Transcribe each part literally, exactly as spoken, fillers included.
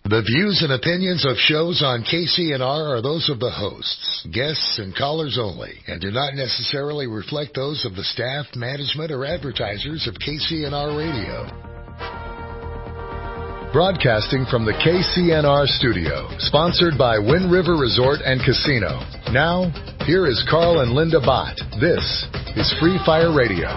The views and opinions of shows on K C N R are those of the hosts, guests, and callers only, and do not necessarily reflect those of the staff, management, or advertisers of K C N R Radio. Broadcasting from the K C N R studio, sponsored by Wind River Resort and Casino. Now, here is Carl and Linda Bott. This is Free Fire Radio.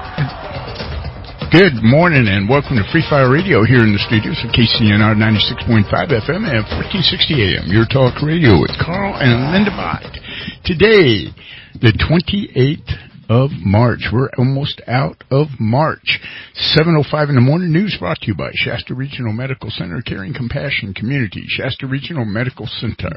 Good morning and welcome to Free Fire Radio here in the studios of K C N R ninety-six point five F M and fourteen sixty A M. Your talk radio with Carl and Linda Bott. Today, the twenty-eighth of March. We're almost out of March. seven oh five in the morning. News brought to you by Shasta Regional Medical Center, Caring Compassion Community. Shasta Regional Medical Center.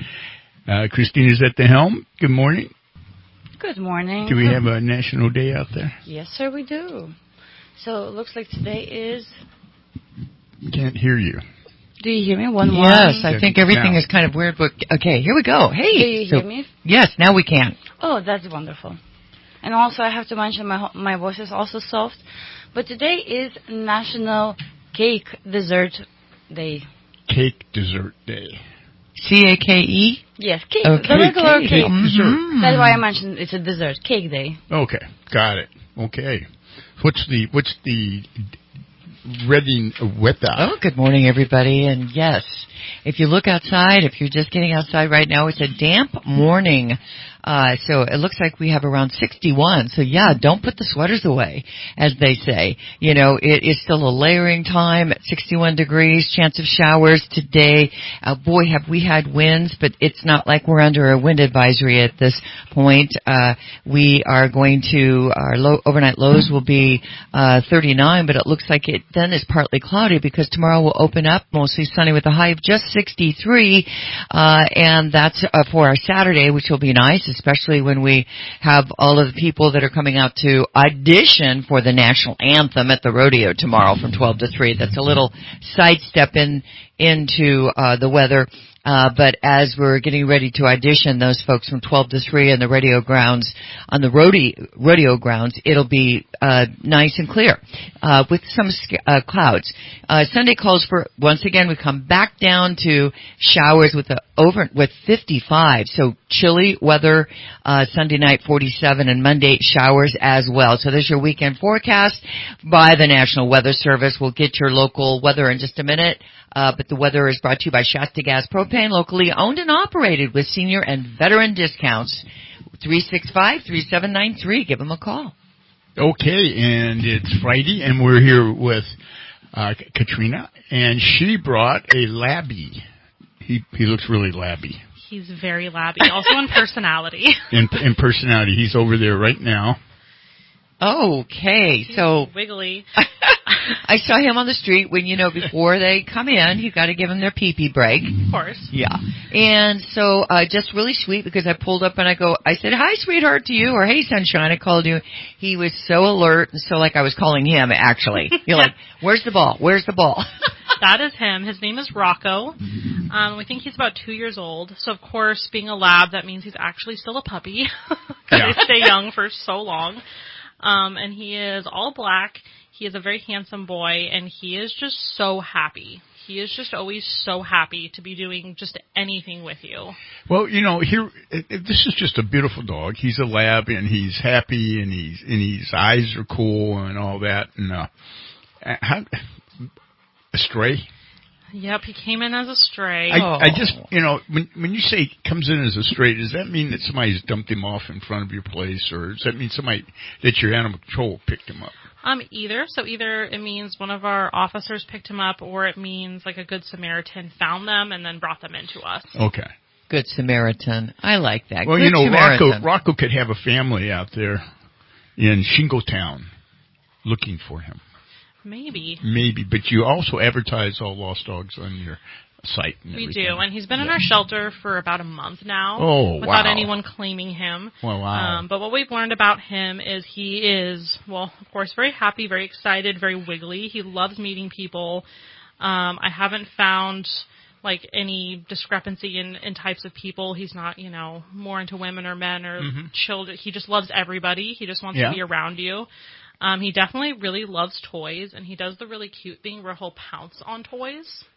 Uh, Christine is at the helm. Good morning. Good morning. Do we have a national day out there? Yes, sir, we do. So it looks like today is... Can't hear you. Do you hear me? One more. Yes, I think everything now. is kind of weird, but okay, here we go. Hey. Do you so, hear me? Yes, now we can. Oh, that's wonderful. And also I have to mention my my voice is also soft. But today is National Cake Dessert Day. Cake Dessert Day. C A K E? Yes, cake. Okay, the regular cake. cake. Mm-hmm. Dessert. That's why I mentioned it's a dessert. Cake Day. Okay, got it. Okay. What's the what's the ready weather? Oh, good morning, everybody. And yes, if you look outside, if you're just getting outside right now, it's a damp morning. Uh, so it looks like we have around sixty-one. So yeah, don't put the sweaters away, as they say. You know, it is still a layering time at sixty-one degrees, chance of showers today. Uh, boy, have we had winds, but it's not like we're under a wind advisory at this point. Uh, we are going to, our low, overnight lows will be, uh, thirty-nine, but it looks like it then is partly cloudy because tomorrow will open up mostly sunny with a high of just sixty-three. Uh, and that's uh, for our Saturday, which will be nice, especially when we have all of the people that are coming out to audition for the national anthem at the rodeo tomorrow from twelve to three. That's a little sidestep in into uh, the weather. Uh, but as we're getting ready to audition those folks from twelve to three on the rodeo grounds, on the rodeo, rodeo grounds, it'll be, uh, nice and clear, uh, with some, uh, clouds. Uh, Sunday calls for, once again, we come back down to showers with the over, with fifty-five. So chilly weather, uh, Sunday night forty-seven and Monday showers as well. So there's your weekend forecast by the National Weather Service. We'll get your local weather in just a minute. Uh, but the weather is brought to you by Shasta Gas Propane, locally owned and operated with senior and veteran discounts. three six five, three seven nine three. Give them a call. Okay, and it's Friday, and we're here with uh, Katrina, and she brought a labby. He he looks really labby. He's very labby, also in personality. In, in personality. He's over there right now. Okay, He's so wiggly. I saw him on the street when, you know, before they come in, you got to give them their pee-pee break. Of course. Yeah. And so, uh, just really sweet because I pulled up and I go, I said, hi, sweetheart, to you, or hey, sunshine, I called you. He was so alert and so like I was calling him, actually. You're like, where's the ball? Where's the ball? That is him. His name is Rocco. Um, we think he's about two years old. So, of course, being a lab, that means he's actually still a puppy. Yeah. They stay young for so long. Um, and he is all black. He is a very handsome boy, and he is just so happy. He is just always so happy to be doing just anything with you. Well, you know, here this is just a beautiful dog. He's a lab, and he's happy, and he's and his eyes are cool, and all that. And uh, how, a stray. Yep, he came in as a stray. I, Oh. I just, you know, when when you say comes in as a stray, does that mean that somebody's dumped him off in front of your place, or does that mean somebody that your animal control picked him up? Um, either. So either it means one of our officers picked him up, or it means like a good Samaritan found them and then brought them into us. Okay. Good Samaritan. I like that. Well, Good you know, Samaritan. Rocco Rocco could have a family out there in Shingletown looking for him. Maybe. Maybe, but you also advertise all lost dogs on your site. And We everything. do, and he's been in Yeah. our shelter for about a month now Oh, without wow. anyone claiming him. Well, wow. Um, but what we've learned about him is he is, well, of course, very happy, very excited, very wiggly. He loves meeting people. Um, I haven't found like any discrepancy in, in types of people. He's not, you know, more into women or men or mm-hmm. children. He just loves everybody. He just wants yeah. to be around you. Um, he definitely really loves toys, and he does the really cute thing where he'll pounce on toys.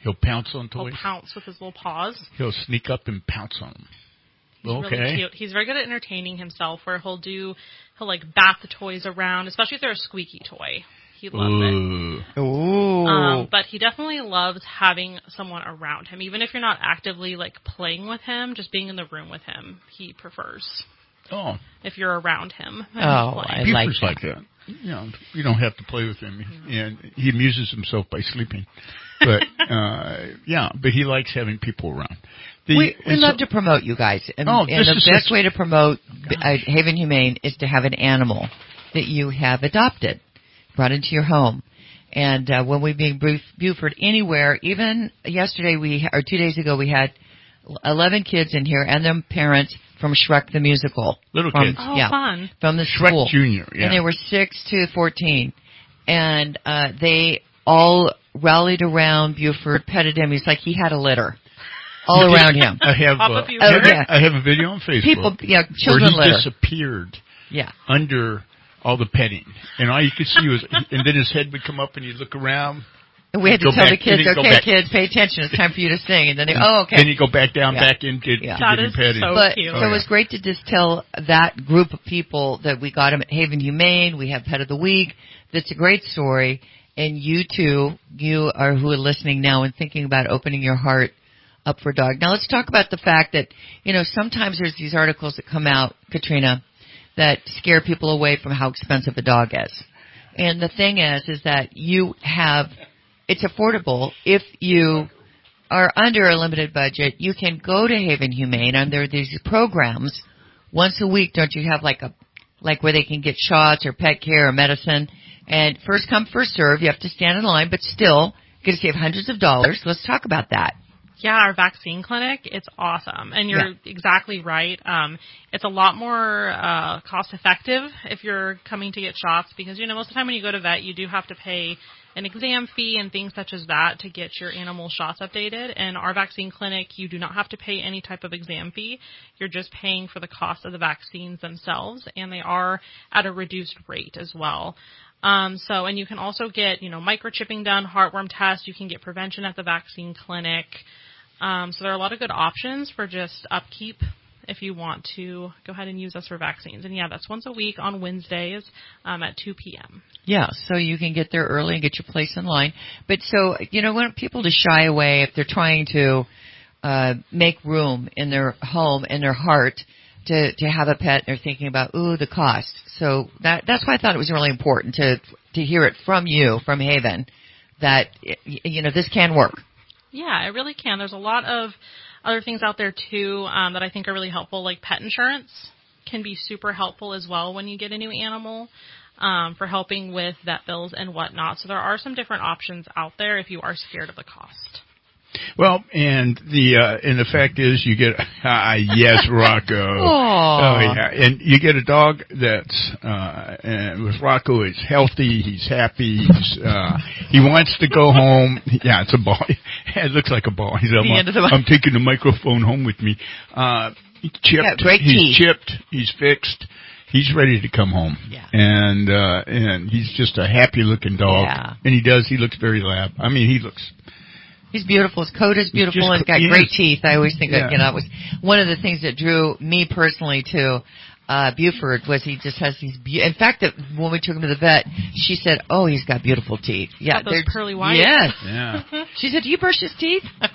He'll pounce on He'll toys? pounce with his little paws. He'll sneak up and pounce on them. He's Okay. really cute. He's very good at entertaining himself, where he'll do, he'll like bat the toys around, especially if they're a squeaky toy. He loves Ooh. it. Ooh. Um, but he definitely loves having someone around him. Even if you're not actively like playing with him, just being in the room with him, he prefers. Oh. If you're around him. and Oh, playing. I like Buford's like that. You know, you don't have to play with him, and he amuses himself by sleeping. But uh yeah, but he likes having people around. The, we we and love so- to promote you guys, and, Oh, and this the is best such- way to promote uh, Haven Humane is to have an animal that you have adopted, brought into your home. And uh, when we bring Buf- Buford anywhere, even yesterday we or two days ago we had eleven kids in here and their parents from Shrek the Musical. Little from, kids. Oh, yeah, fun. from the Shrek school. Junior, yeah. And they were six to fourteen, and uh, they all rallied around Buford, petted him. He's like he had a litter all around him. I have Papa uh, Buford. I have- Oh, yeah. I have a video on Facebook People, yeah, where children he litter. disappeared Yeah. under all the petting, and all you could see was, and then his head would come up, and he'd look around. And we had to Go tell back, the kids, and he'd go okay, back. kids, pay attention. It's time for you to sing. And then they, oh, okay. Then he'd go back down, Yeah. back into Yeah. to That getting is petted. so But cute. so Oh, it was yeah. great to just tell that group of people that we got them at Haven Humane. We have Pet of the Week. That's a great story. And you too, you are who are listening now and thinking about opening your heart up for a dog. Now let's talk about the fact that, you know, sometimes there's these articles that come out, Katrina, that scare people away from how expensive a dog is. And the thing is, is that you have, it's affordable if you are under a limited budget. You can go to Haven Humane under these programs once a week. Don't you have like a, like where they can get shots or pet care or medicine? And first come, first serve. You have to stand in line, but still get to save hundreds of dollars. Let's talk about that. Yeah, our vaccine clinic, it's awesome. And you're Yeah. exactly right. Um, it's a lot more uh, cost effective if you're coming to get shots because, you know, most of the time when you go to vet, you do have to pay an exam fee and things such as that to get your animal shots updated. And our vaccine clinic, you do not have to pay any type of exam fee. You're just paying for the cost of the vaccines themselves, and they are at a reduced rate as well. Um, so, and you can also get, you know, microchipping done, heartworm tests. You can get prevention at the vaccine clinic. Um, so there are a lot of good options for just upkeep if you want to go ahead and use us for vaccines. And yeah, that's once a week on Wednesdays um, at two p.m. Yeah, so you can get there early and get your place in line. But so, you know, want people to shy away if they're trying to uh, make room in their home, in their heart, to, to have a pet, and they're thinking about, ooh, the cost. So that that's why I thought it was really important to to hear it from you, from Haven, that, you know, this can work. Yeah, it really can. There's a lot of other things out there, too, um, that I think are really helpful, like pet insurance can be super helpful as well when you get a new animal um, for helping with vet bills and whatnot. So there are some different options out there if you are scared of the cost. Well, and the uh, and the fact is, you get ah yes, Rocco. Aww. Oh yeah, and you get a dog that's uh, and with Rocco, he's healthy, he's happy, he's uh, he wants to go home. Yeah, it's a ball. It looks like a ball. He's I'm, The end of the- I'm taking the microphone home with me. Uh, chipped. Yeah, great he's teeth. chipped. He's fixed. He's ready to come home. Yeah. And uh, and he's just a happy looking dog. Yeah. And he does. He looks very lab. I mean, he looks. He's beautiful. His coat is beautiful Just- and he's got yes. great teeth. I always think Yeah. that, you know, it was one of the things that drew me personally to uh Buford was he just has these be- in fact that when we took him to the vet, she said, "Oh, he's got beautiful teeth." Yeah, Got those they're- pearly whites? Yes. Yeah. She said, "Do you brush his teeth?" uh,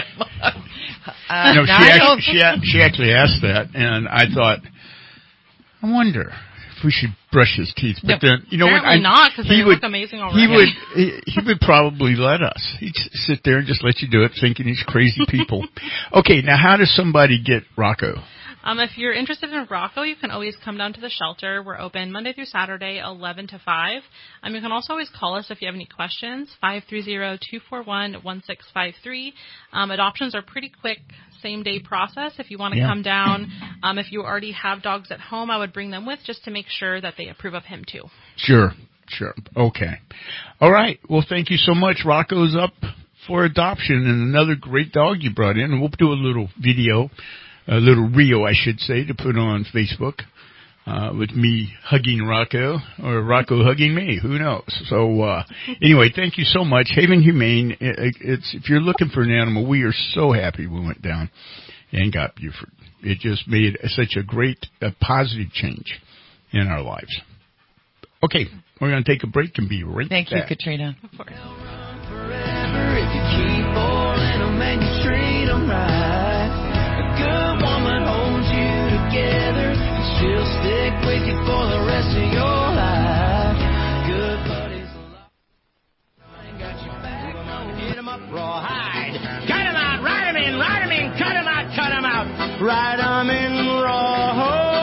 No, no, she, I actually, don't. she, a- she actually asked that, and I thought, I wonder if we should brush his teeth. But No, then, you know what? Apparently I, not, because he they would, look amazing already. He would, he, he would probably let us. He'd s- sit there and just let you do it, thinking he's crazy people. Okay, now how does somebody get Rocco? Um, if you're interested in Rocco, you can always come down to the shelter. We're open Monday through Saturday, eleven to five. Um, you can also always call us if you have any questions, five three zero, two four one, one six five three. Um, adoptions are pretty quick, same-day process. If you want to Yeah. come down, um, if you already have dogs at home, I would bring them with just to make sure that they approve of him, too. Sure, sure. Okay. All right. Well, thank you so much. Rocco's up for adoption, and another great dog you brought in. And we'll do a little video, a little reel, I should say, to put on Facebook. uh, with me hugging Rocco or Rocco hugging me. Who knows? So uh, anyway, thank you so much. Haven Humane, it, it's, if you're looking for an animal, we are so happy we went down and got Buford. It just made such a great, a positive change in our lives. Okay, we're going to take a break and be right Thank back. you, Katrina. If you keep boiling them and you treat them right, a good woman holds you together and she'll stick with you for the rest of your life. Good buddies alive. I ain't got your back, no, hit 'em up rawhide. Cut 'em out, ride 'em in, ride 'em in, cut 'em out, cut 'em out, ride 'em in rawhide.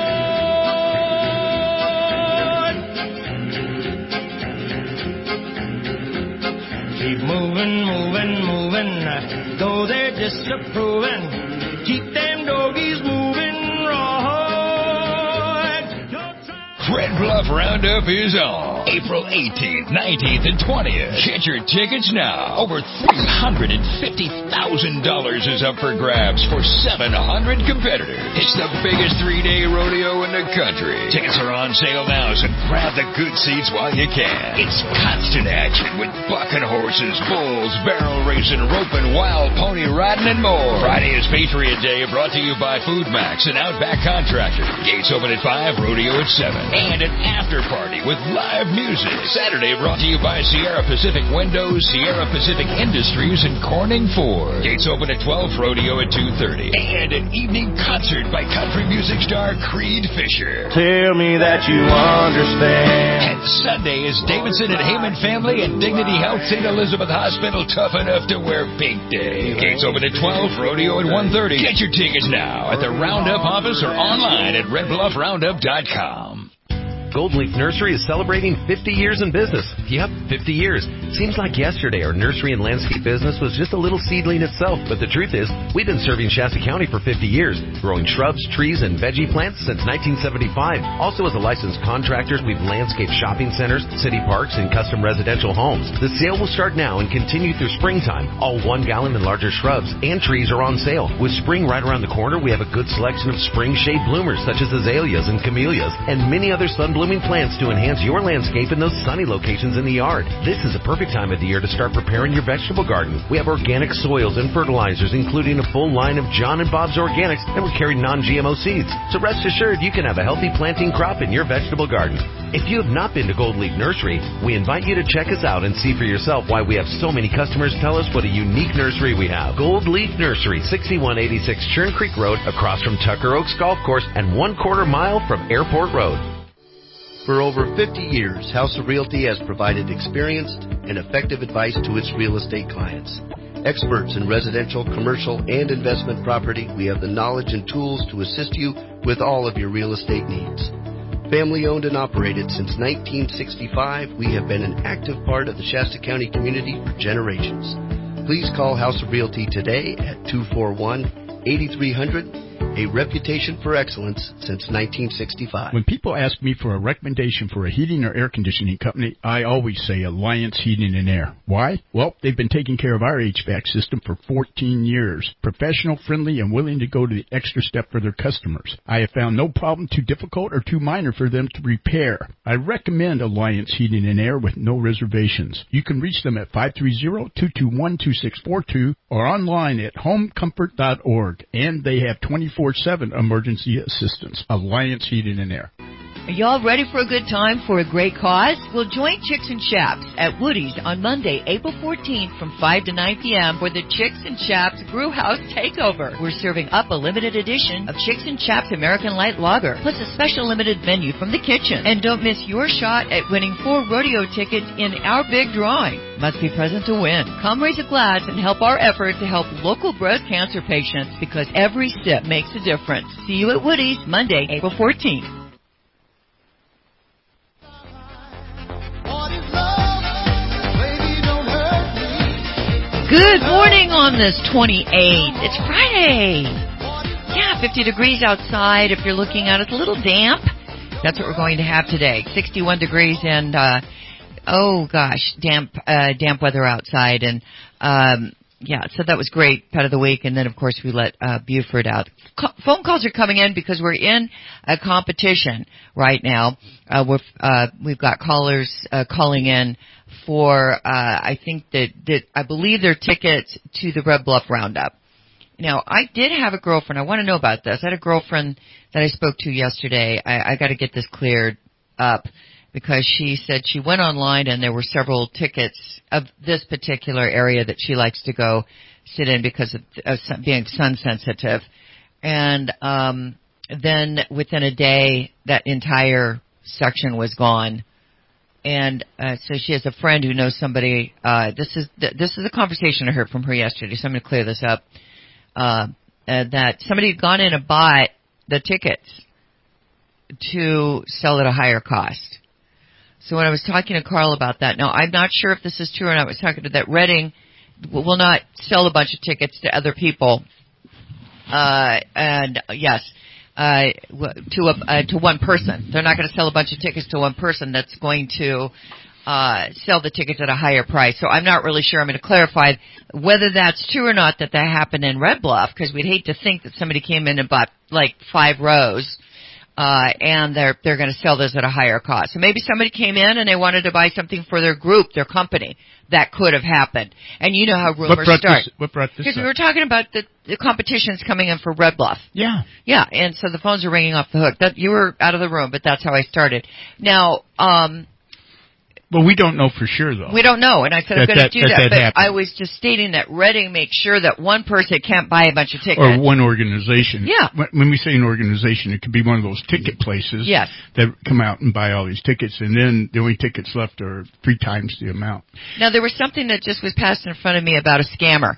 Keep moving, moving, moving, though they're disapproving. Keep them doggies moving, right. Red Bluff Roundup is on April eighteenth, nineteenth, and twentieth. Get your tickets now. Over three hundred fifty thousand dollars is up for grabs for seven hundred competitors. It's the biggest three-day rodeo in the country. Tickets are on sale now, so grab the good seats while you can. It's constant action with bucking horses, bulls, barrel racing, roping, wild pony riding, and more. Friday is Patriot Day, brought to you by Food Max and Outback Contractor. Gates open at five, rodeo at seven. And an after party with live music. Saturday brought to you by Sierra Pacific Windows, Sierra Pacific Industries, and Corning Ford. Gates open at twelve, rodeo at two thirty. And an evening concert by country music star Creed Fisher. Tell me that you understand. And Sunday is Davidson and Heyman Family and Dignity Health Saint Elizabeth Hospital Tough Enough to Wear Pink Day. Gates open at twelve, rodeo at one thirty. Get your tickets now at the Roundup office or online at red bluff roundup dot com. Gold Leaf Nursery is celebrating fifty years in business. Yep, fifty years. Seems like yesterday our nursery and landscape business was just a little seedling itself, but the truth is, we've been serving Shasta County for fifty years, growing shrubs, trees, and veggie plants since nineteen seventy-five. Also as a licensed contractor, we've landscaped shopping centers, city parks, and custom residential homes. The sale will start now and continue through springtime. All one gallon and larger shrubs and trees are on sale. With spring right around the corner, we have a good selection of spring shade bloomers such as azaleas and camellias, and many other sun blooming plants to enhance your landscape in those sunny locations in the yard. This is a perfect time of the year to start preparing your vegetable garden. We have organic soils and fertilizers, including a full line of John and Bob's Organics, and we carry non-G M O seeds. So rest assured you can have a healthy planting crop in your vegetable garden. If you have not been to Gold Leaf Nursery, we invite you to check us out and see for yourself why we have so many customers tell us what a unique nursery we have. Gold Leaf Nursery, sixty-one eighty-six Churn Creek Road, across from Tucker Oaks Golf Course, and one quarter mile from Airport Road. For over fifty years, House of Realty has provided experienced and effective advice to its real estate clients. Experts in residential, commercial, and investment property, we have the knowledge and tools to assist you with all of your real estate needs. Family owned and operated since nineteen sixty-five, we have been an active part of the Shasta County community for generations. Please call House of Realty today at two four one, eight three zero zero. A reputation for excellence since nineteen sixty-five. When people ask me for a recommendation for a heating or air conditioning company, I always say Alliance Heating and Air. Why? Well, they've been taking care of our H V A C system for fourteen years. Professional, friendly, and willing to go to the extra step for their customers. I have found no problem too difficult or too minor for them to repair. I recommend Alliance Heating and Air with no reservations. You can reach them at five three zero, two two one, two six four two or online at home comfort dot org. And they have twenty-four seven emergency assistance. Alliance Heating and Air. Are y'all ready for a good time for a great cause? Well, join Chicks and Chaps at Woody's on Monday, April fourteenth from five to nine p.m. for the Chicks and Chaps Brew House Takeover. We're serving up a limited edition of Chicks and Chaps American Light Lager, plus a special limited menu from the kitchen. And don't miss your shot at winning four rodeo tickets in our big drawing. Must be present to win. Come raise a glass and help our effort to help local breast cancer patients, because every sip makes a difference. See you at Woody's Monday, April fourteenth. Good morning on this twenty-eighth. It's Friday. Yeah, fifty degrees outside. If you're looking at it, it's a little damp. That's what we're going to have today. sixty-one degrees and, uh, oh gosh, damp, uh, damp weather outside. And, um, yeah, so that was great, pet of the week, and then of course we let uh, Buford out. Co- phone calls are coming in because we're in a competition right now. Uh, we're, uh, we've got callers uh, calling in for, uh, I think that, that I believe they're tickets to the Red Bluff Roundup. Now, I did have a girlfriend. I want to know about this. I had a girlfriend that I spoke to yesterday. I, I got to get this cleared up because she said she went online and there were several tickets of this particular area that she likes to go sit in because of, of being sun sensitive. And um, then within a day, that entire section was gone. And uh, so she has a friend who knows somebody. Uh, this is th- this is a conversation I heard from her yesterday, so I'm going to clear this up. Uh, uh, that somebody had gone in and bought the tickets to sell at a higher cost. So when I was talking to Carl about that, now I'm not sure if this is true or not. I was talking to that Reading will not sell a bunch of tickets to other people. Uh, and yes, uh, to a, uh, to one person. They're not going to sell a bunch of tickets to one person that's going to uh, sell the tickets at a higher price. So I'm not really sure. I'm going to clarify whether that's true or not that that happened in Red Bluff, because we'd hate to think that somebody came in and bought like five rows. Uh, and they're, they're going to sell those at a higher cost. So maybe somebody came in and they wanted to buy something for their group, their company. That could have happened. And you know how rumors what brought start. This, what brought this Because up? we were talking about the, the competitions coming in for Red Bluff. Yeah. Yeah, and so the phones are ringing off the hook. That, you were out of the room, but that's how I started. Now, um... Well, we don't know for sure, though. We don't know, and I said that, I'm going to that, do that, that, that but happened. I was just stating that Reading makes sure that one person can't buy a bunch of tickets. Or one organization. Yeah. When we say an organization, it could be one of those ticket places yes. that come out and buy all these tickets, and then the only tickets left are three times the amount. Now, there was something that just was passed in front of me about a scammer.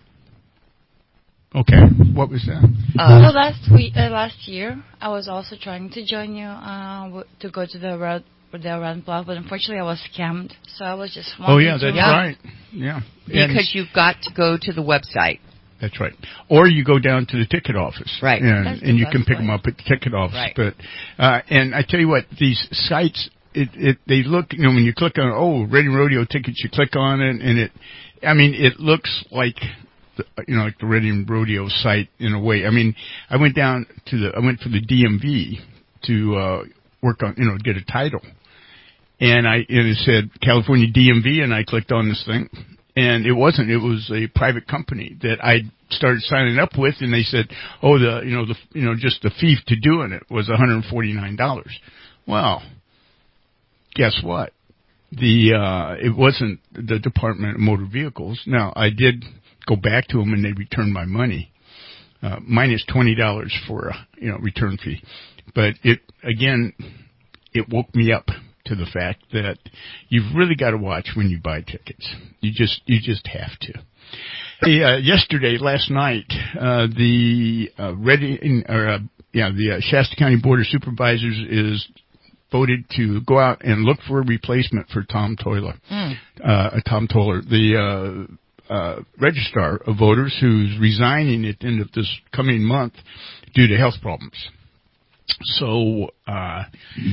Okay. What was that? Uh, so last week, uh, last year, I was also trying to join you uh, w- to go to the road. The Red Bluff, but unfortunately I was scammed, so I was just oh yeah, to that's know. right, yeah. Because and you've got to go to the website. That's right, or you go down to the ticket office, right? And, that's and you can pick way. them up at the ticket office. Right. But uh, and I tell you what, these sites, it, it they look, you know, when you click on oh Reading Rodeo tickets, you click on it, and it, I mean, it looks like. The, you know, like the Reading Rodeo site in a way. I mean, I went down to the, I went for the D M V to uh, work on, you know, get a title. And I, and it said California D M V, and I clicked on this thing, and it wasn't. It was a private company that I started signing up with, and they said, "Oh, the, you know, the, you know, just the fee to doing it was one hundred forty-nine dollars." Well, guess what? The, uh, it wasn't the Department of Motor Vehicles. Now, I did go back to them, and they returned my money, uh, minus twenty dollars for a, you know, return fee. But it, again, it woke me up to the fact that you've really got to watch when you buy tickets. You just, you just have to. Hey, uh, yesterday, last night, uh, the, uh, Reading, or, uh, yeah, the uh, Shasta County Board of Supervisors is voted to go out and look for a replacement for Tom Toiler. Mm. Uh, Tom Toller, the, uh, uh, registrar of voters who's resigning at the end of this coming month due to health problems. So, uh,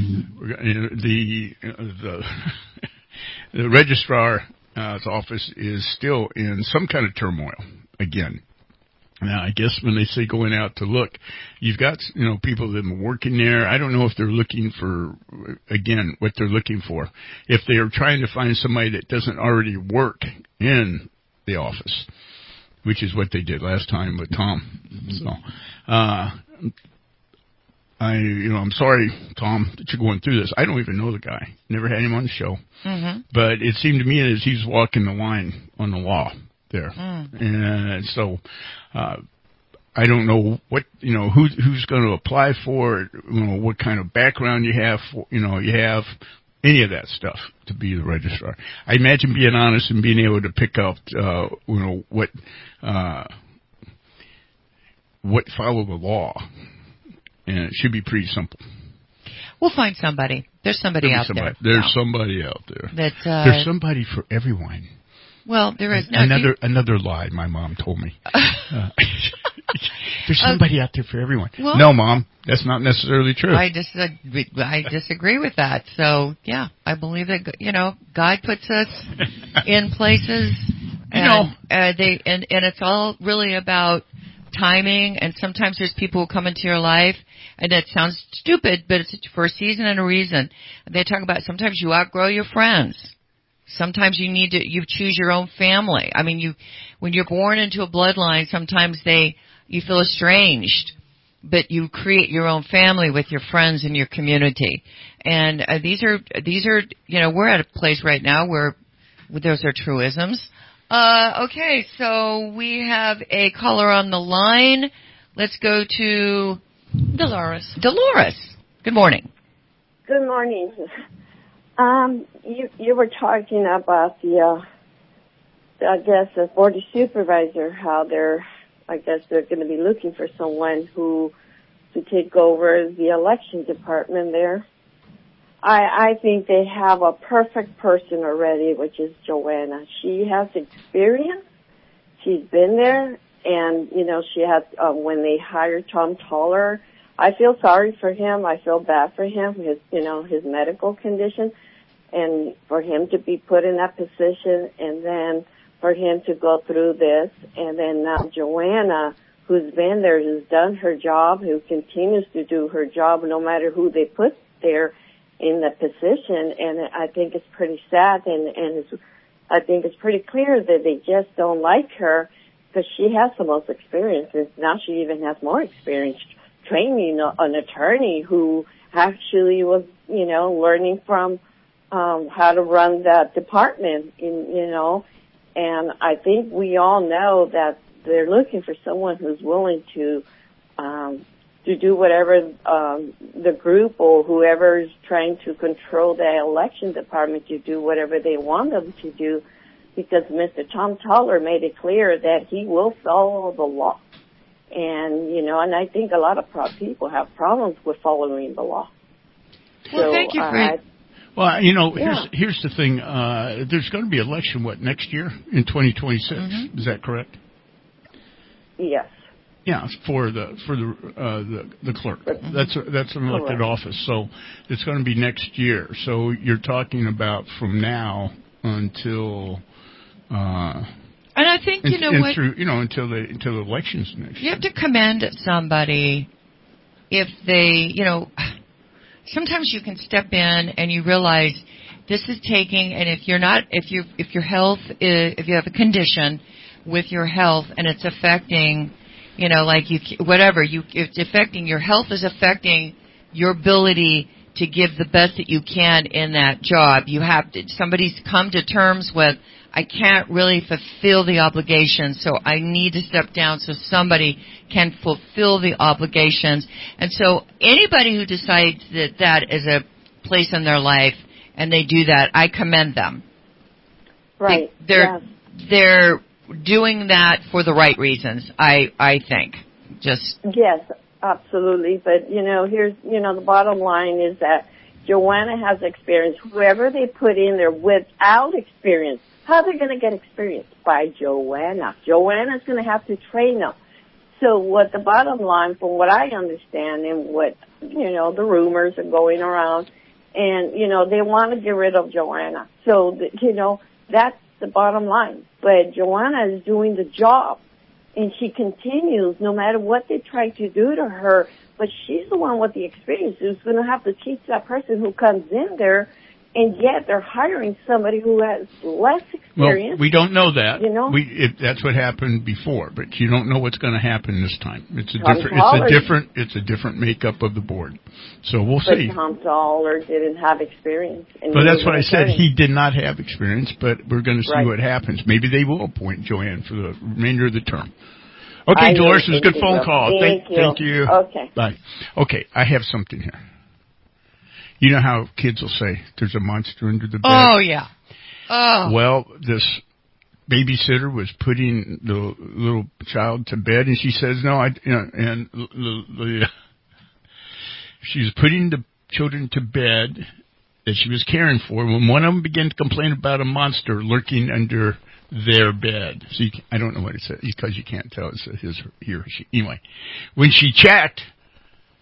the, the, the registrar's office is still in some kind of turmoil again. Now, I guess when they say going out to look, you've got, you know, people that have been working there. I don't know if they're looking for, again, what they're looking for. If they are trying to find somebody that doesn't already work in the office, which is what they did last time with Tom. So, uh, I, you know, I'm sorry, Tom, that you're going through this. I don't even know the guy. Never had him on the show. Mm-hmm. But it seemed to me as he's walking the line on the law there. Mm. And so, uh, I don't know what, you know, who, who's going to apply for it, you know, what kind of background you have, for, you know, you have any of that stuff to be the registrar. I imagine being honest and being able to pick out, uh, you know, what, uh, what follow the law. And it should be pretty simple. We'll find somebody. There's somebody out somebody. there. There's yeah. somebody out there. That, uh, There's somebody for everyone. Well, there is. No, another you, another lie my mom told me. Uh, there's somebody uh, out there for everyone. Well, no, Mom, that's not necessarily true. I dis- I disagree with that. So, yeah, I believe that, you know, God puts us in places And, know, uh, they and and it's all really about timing. And sometimes there's people who come into your life, and that sounds stupid, but it's for a season and a reason. They talk about sometimes you outgrow your friends. Sometimes you need to you choose your own family. I mean, you when you're born into a bloodline, sometimes they you feel estranged, but you create your own family with your friends and your community. And uh, these are these are you know we're at a place right now where those are truisms. Uh, okay, so we have a caller on the line. Let's go to Dolores. Dolores. Good morning. Good morning. Um, you you were talking about the, uh, I guess, the board of supervisor, how they're, I guess they're going to be looking for someone who to take over the election department there. I I think they have a perfect person already, which is Joanna. She has experience. She's been there, and you know she had um, when they hired Tom Toller. I feel sorry for him. I feel bad for him, his, you know, his medical condition, and for him to be put in that position, and then for him to go through this, and then now Joanna, who's been there, who's done her job, who continues to do her job no matter who they put there in the position, and I think it's pretty sad, and, and it's, I think it's pretty clear that they just don't like her, because she has the most experience, and now she even has more experience training an attorney who actually was, you know, learning from um, how to run that department, in, you know, and I think we all know that they're looking for someone who's willing to um, to do whatever um, the group or whoever's trying to control the election department to do whatever they want them to do, because Mister Tom Toller made it clear that he will follow the law. And, you know, and I think a lot of pro- people have problems with following the law. Well, so, thank you for uh, it. Well, you know, yeah. here's here's the thing. Uh, there's going to be election, what, next year in twenty twenty-six? Mm-hmm. Is that correct? Yes. Yeah, for the for the uh, the, the clerk. Mm-hmm. That's a, that's an elected Correct. office, so it's going to be next year. So you're talking about from now until. Uh, And I think, you and, know and what? Through, you know, until the until the elections next You year. have to commend somebody if they, you know, sometimes you can step in and you realize this is taking, and if you're not, if you, if your health is, if you have a condition with your health and it's affecting, you know, like you, whatever, you, it's affecting, your health is affecting your ability to give the best that you can in that job. You have to, somebody's come to terms with, I can't really fulfill the obligation, so I need to step down so somebody can fulfill the obligations. And so anybody who decides that that is a place in their life and they do that, I commend them. Right. They, they're yes. they're doing that for the right reasons, I I think. Just Yes, absolutely. But, you know, here's, you know, the bottom line is that Joanna has experience. Whoever they put in there without experience, how are they going to get experience? By Joanna. Joanna's going to have to train them. So what the bottom line, from what I understand and what, you know, the rumors are going around, and, you know, they want to get rid of Joanna. So, the, you know, that's the bottom line. But Joanna is doing the job, and she continues no matter what they try to do to her, but she's the one with the experience who's going to have to teach that person who comes in there. And yet they're hiring somebody who has less experience. Well, we don't know that. You know, we it, that's what happened before, but you don't know what's going to happen this time. It's a Tom different. Toller, it's a different. It's a different makeup of the board. So we'll but see. Tom Toller didn't have experience. And but that's what I said. attorney. He did not have experience, but we're going to see Right. what happens. Maybe they will appoint Joanne for the remainder of the term. Okay, I Dolores, it was a good you phone will. call. Thank, thank, you. thank you. Okay. Bye. Okay, I have something here. You know how kids will say, there's a monster under the bed? oh yeah, oh Well, this babysitter was putting the little child to bed, and she says, no, I, you know, and the, the, she was putting the children to bed that she was caring for when one of them began to complain about a monster lurking under their bed. So you, I don't know what it says because you can't tell. It says his, he or she. Anyway, when she checked,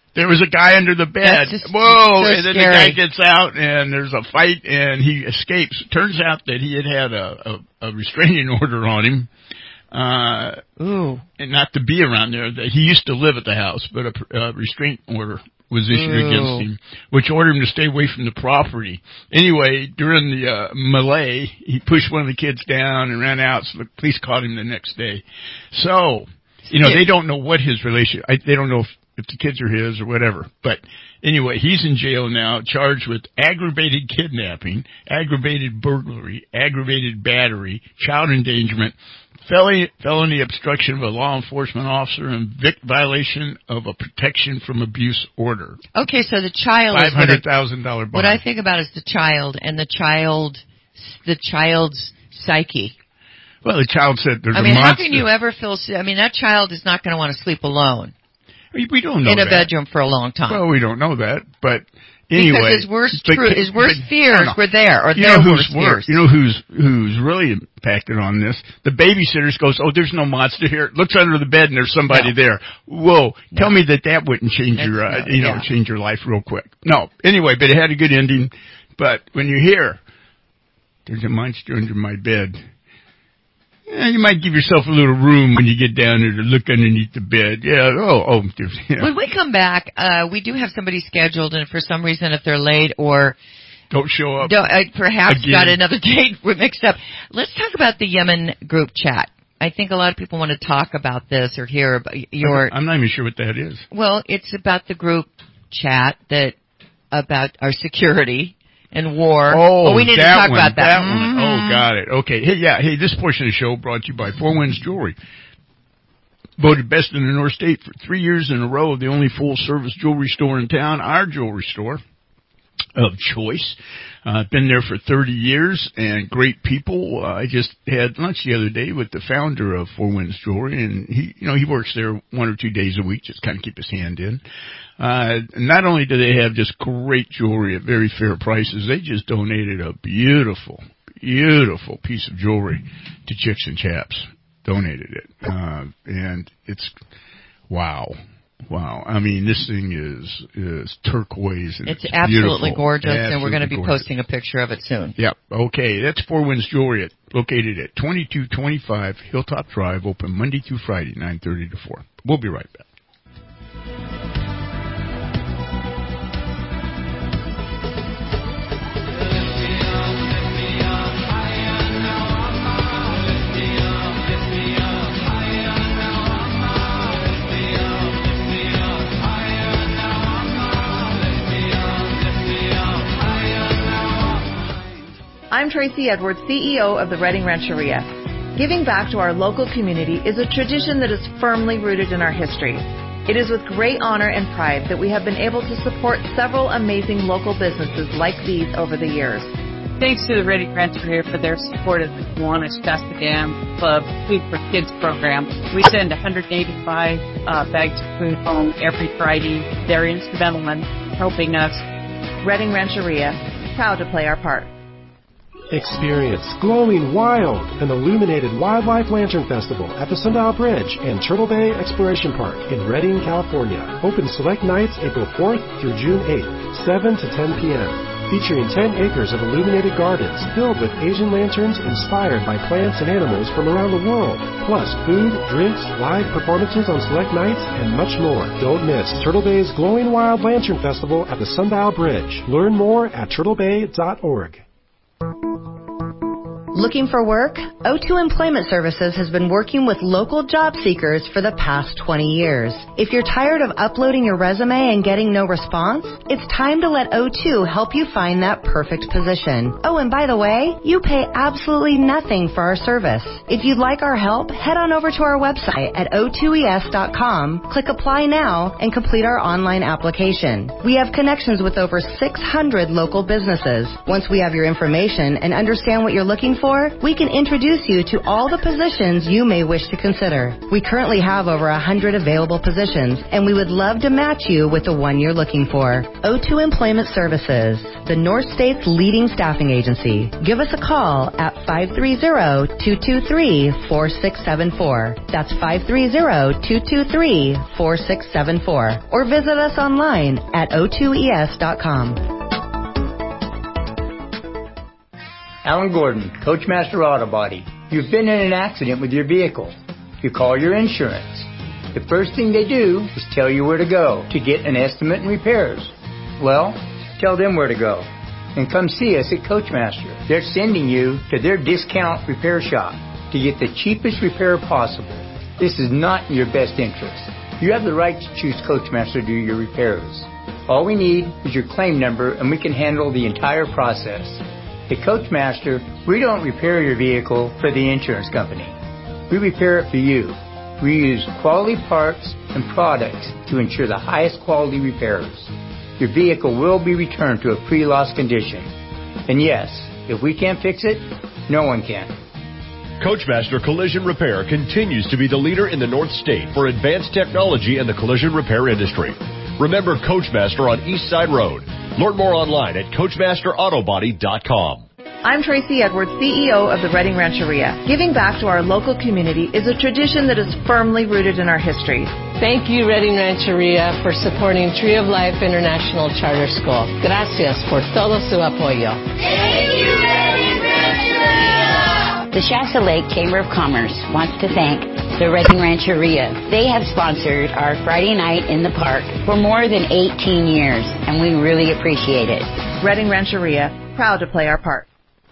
There was a guy under the bed. Just, Whoa! so and then scary. the guy gets out, and there's a fight, and he escapes. Turns out that he had had a, a, a restraining order on him. Uh, Ooh. And not to be around there. That he used to live at the house, but a, a restraint order was issued Ooh. against him, which ordered him to stay away from the property. Anyway, during the uh, melee, he pushed one of the kids down and ran out, so the police caught him the next day. So, you know, they don't know what his relation, I, they don't know if, if the kids are his or whatever. But anyway, he's in jail now, charged with aggravated kidnapping, aggravated burglary, aggravated battery, child endangerment, felony, felony obstruction of a law enforcement officer, and vic violation of a protection from abuse order. Okay, so the child five hundred thousand dollars bond. What I think about is the child and the child, the child's psyche. Well, the child said there's I mean, a monster. how can you ever feel? I mean, that child is not going to want to sleep alone. We, we don't know in a that. bedroom for a long time. Well, we don't know that, but anyway, because his worst, but, true, his worst but, fears were there, or you their know who's worst fears. You know who's who's really impacted on this? The babysitters goes, oh, there's no monster here. Looks under the bed and there's somebody no. there. Whoa! No. Tell me that that wouldn't change That's your, uh, no, you know, yeah. change your life real quick. No. Anyway, but it had a good ending. But when you hear there's a monster under my bed. Yeah, you might give yourself a little room when you get down there to look underneath the bed. Yeah, oh, oh. Yeah. When we come back, uh, we do have somebody scheduled, and for some reason, if they're late or don't show up, don't, uh, perhaps again. got another date mixed up. Let's talk about the Yemen group chat. I think a lot of people want to talk about this or hear about your... I'm not even sure what that is. Well, it's about the group chat that about our security and war. Oh, well, we need to talk one, about that. that mm-hmm. one. Oh, got it. Okay. Hey, yeah. Hey, this portion of the show brought to you by Four Winds Jewelry. Voted best in the North State for three years in a row. The only full-service jewelry store in town. Our jewelry store of choice. Uh, been there for thirty years, and great people. Uh, I just had lunch the other day with the founder of Four Winds Jewelry, and he, you know, he works there one or two days a week, just kind of keep his hand in. Uh, not only do they have just great jewelry at very fair prices, they just donated a beautiful, beautiful piece of jewelry to Chicks and Chaps. Donated it, uh, and it's wow. Wow. I mean, this thing is is turquoise. And it's, it's absolutely beautiful. gorgeous, absolutely and we're going to be gorgeous. posting a picture of it soon. Yep. Okay. That's Four Winds Jewelry, at, located at twenty-two twenty-five Hilltop Drive, open Monday through Friday, nine thirty to four. We'll be right back. I'm Tracy Edwards, C E O of the Redding Rancheria. Giving back to our local community is a tradition that is firmly rooted in our history. It is with great honor and pride that we have been able to support several amazing local businesses like these over the years. Thanks to the Redding Rancheria for their support of the Kiwanis Shasta Dam Club Food for Kids program. We send one hundred eighty-five uh, bags of food home every Friday. They're instrumental in helping us. Redding Rancheria, proud to play our part. Experience Glowing Wild, an illuminated wildlife lantern festival at the Sundial Bridge and Turtle Bay Exploration Park in Redding, California. Open select nights April fourth through June eighth, seven to ten p.m. Featuring ten acres of illuminated gardens filled with Asian lanterns inspired by plants and animals from around the world. Plus food, drinks, live performances on select nights, and much more. Don't miss Turtle Bay's Glowing Wild Lantern Festival at the Sundial Bridge. Learn more at turtle bay dot org. Looking for work? O two Employment Services has been working with local job seekers for the past twenty years. If you're tired of uploading your resume and getting no response, it's time to let O two help you find that perfect position. Oh, and by the way, you pay absolutely nothing for our service. If you'd like our help, head on over to our website at O two E S dot com, click Apply Now, and complete our online application. We have connections with over six hundred local businesses. Once we have your information and understand what you're looking for, for, we can introduce you to all the positions you may wish to consider. We currently have over one hundred available positions, and we would love to match you with the one you're looking for. O two Employment Services, the North State's leading staffing agency. Give us a call at five three zero, two two three, four six seven four. That's five three zero, two two three, four six seven four. Or visit us online at O two E S dot com. Alan Gordon, Coachmaster Auto Body. You've been in an accident with your vehicle. You call your insurance. The first thing they do is tell you where to go to get an estimate and repairs. Well, tell them where to go. And come see us at Coachmaster. They're sending you to their discount repair shop to get the cheapest repair possible. This is not in your best interest. You have the right to choose Coachmaster to do your repairs. All we need is your claim number and we can handle the entire process. At Coachmaster, we don't repair your vehicle for the insurance company. We repair it for you. We use quality parts and products to ensure the highest quality repairs. Your vehicle will be returned to a pre-loss condition. And yes, if we can't fix it, no one can. Coachmaster Collision Repair continues to be the leader in the North State for advanced technology in the collision repair industry. Remember Coachmaster on East Side Road. Learn more online at coachmaster auto body dot com. I'm Tracy Edwards, C E O of the Redding Rancheria. Giving back to our local community is a tradition that is firmly rooted in our history. Thank you, Redding Rancheria, for supporting Tree of Life International Charter School. Gracias por todo su apoyo. Thank you, Redding Rancheria! The Shasta Lake Chamber of Commerce wants to thank the Redding Rancheria. They have sponsored our Friday night in the park for more than eighteen years, and we really appreciate it. Redding Rancheria, proud to play our part.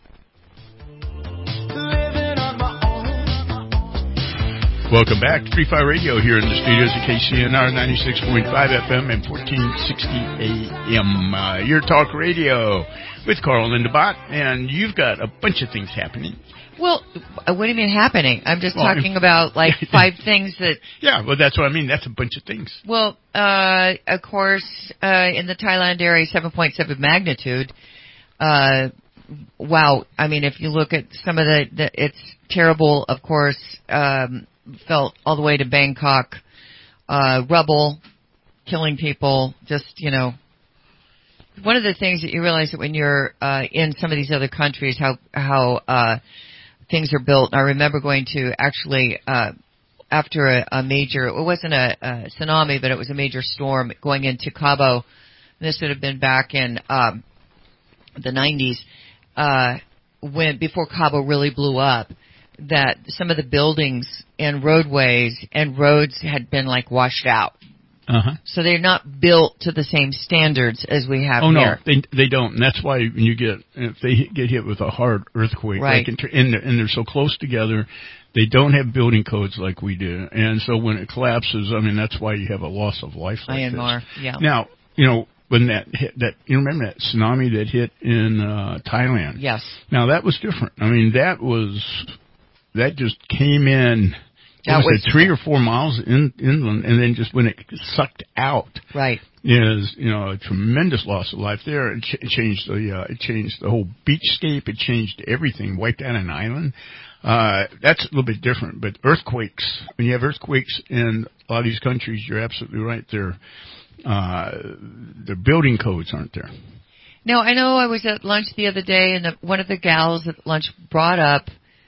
Welcome back to Free Fire Radio here in the studios of K C N R ninety-six point five F M and fourteen sixty A M. Uh, your talk radio with Carl Lindebot, and you've got a bunch of things happening. Well, what do you mean happening? I'm just well, talking about like five things that... Yeah, well, that's what I mean. That's a bunch of things. Well, uh, of course, uh, in the Thailand area, seven point seven magnitude. Uh, wow. I mean, if you look at some of the, the it's terrible, of course, um, felt all the way to Bangkok, uh, rubble, killing people, just, you know. One of the things that you realize that when you're, uh, in some of these other countries, how, how, uh, things are built. I remember going to actually, uh, after a, a major, it wasn't a, a tsunami, but it was a major storm going into Cabo. This would have been back in, um, the nineties, uh, when, before Cabo really blew up, that some of the buildings and roadways and roads had been like washed out. Uh-huh. So they're not built to the same standards as we have oh, here. Oh no, they they don't. And that's why when you get if they get hit with a hard earthquake, right. like in, and, they're, and they're so close together, they don't have building codes like we do. And so when it collapses, I mean that's why you have a loss of life like Myanmar, this. yeah. Now, you know, when that hit, that you remember that tsunami that hit in uh, Thailand? Yes. Now that was different. I mean that was that just came in. That was, was it, three or four miles in, inland, and then just when it sucked out, right, is you know a tremendous loss of life there. It, ch- it changed the uh, it changed the whole beachscape. It changed everything. Wiped out an island. Uh, that's a little bit different. But earthquakes, when you have earthquakes in a lot of these countries, you're absolutely right. Their uh, their building codes aren't there. Now I know I was at lunch the other day, and the, one of the gals at lunch brought up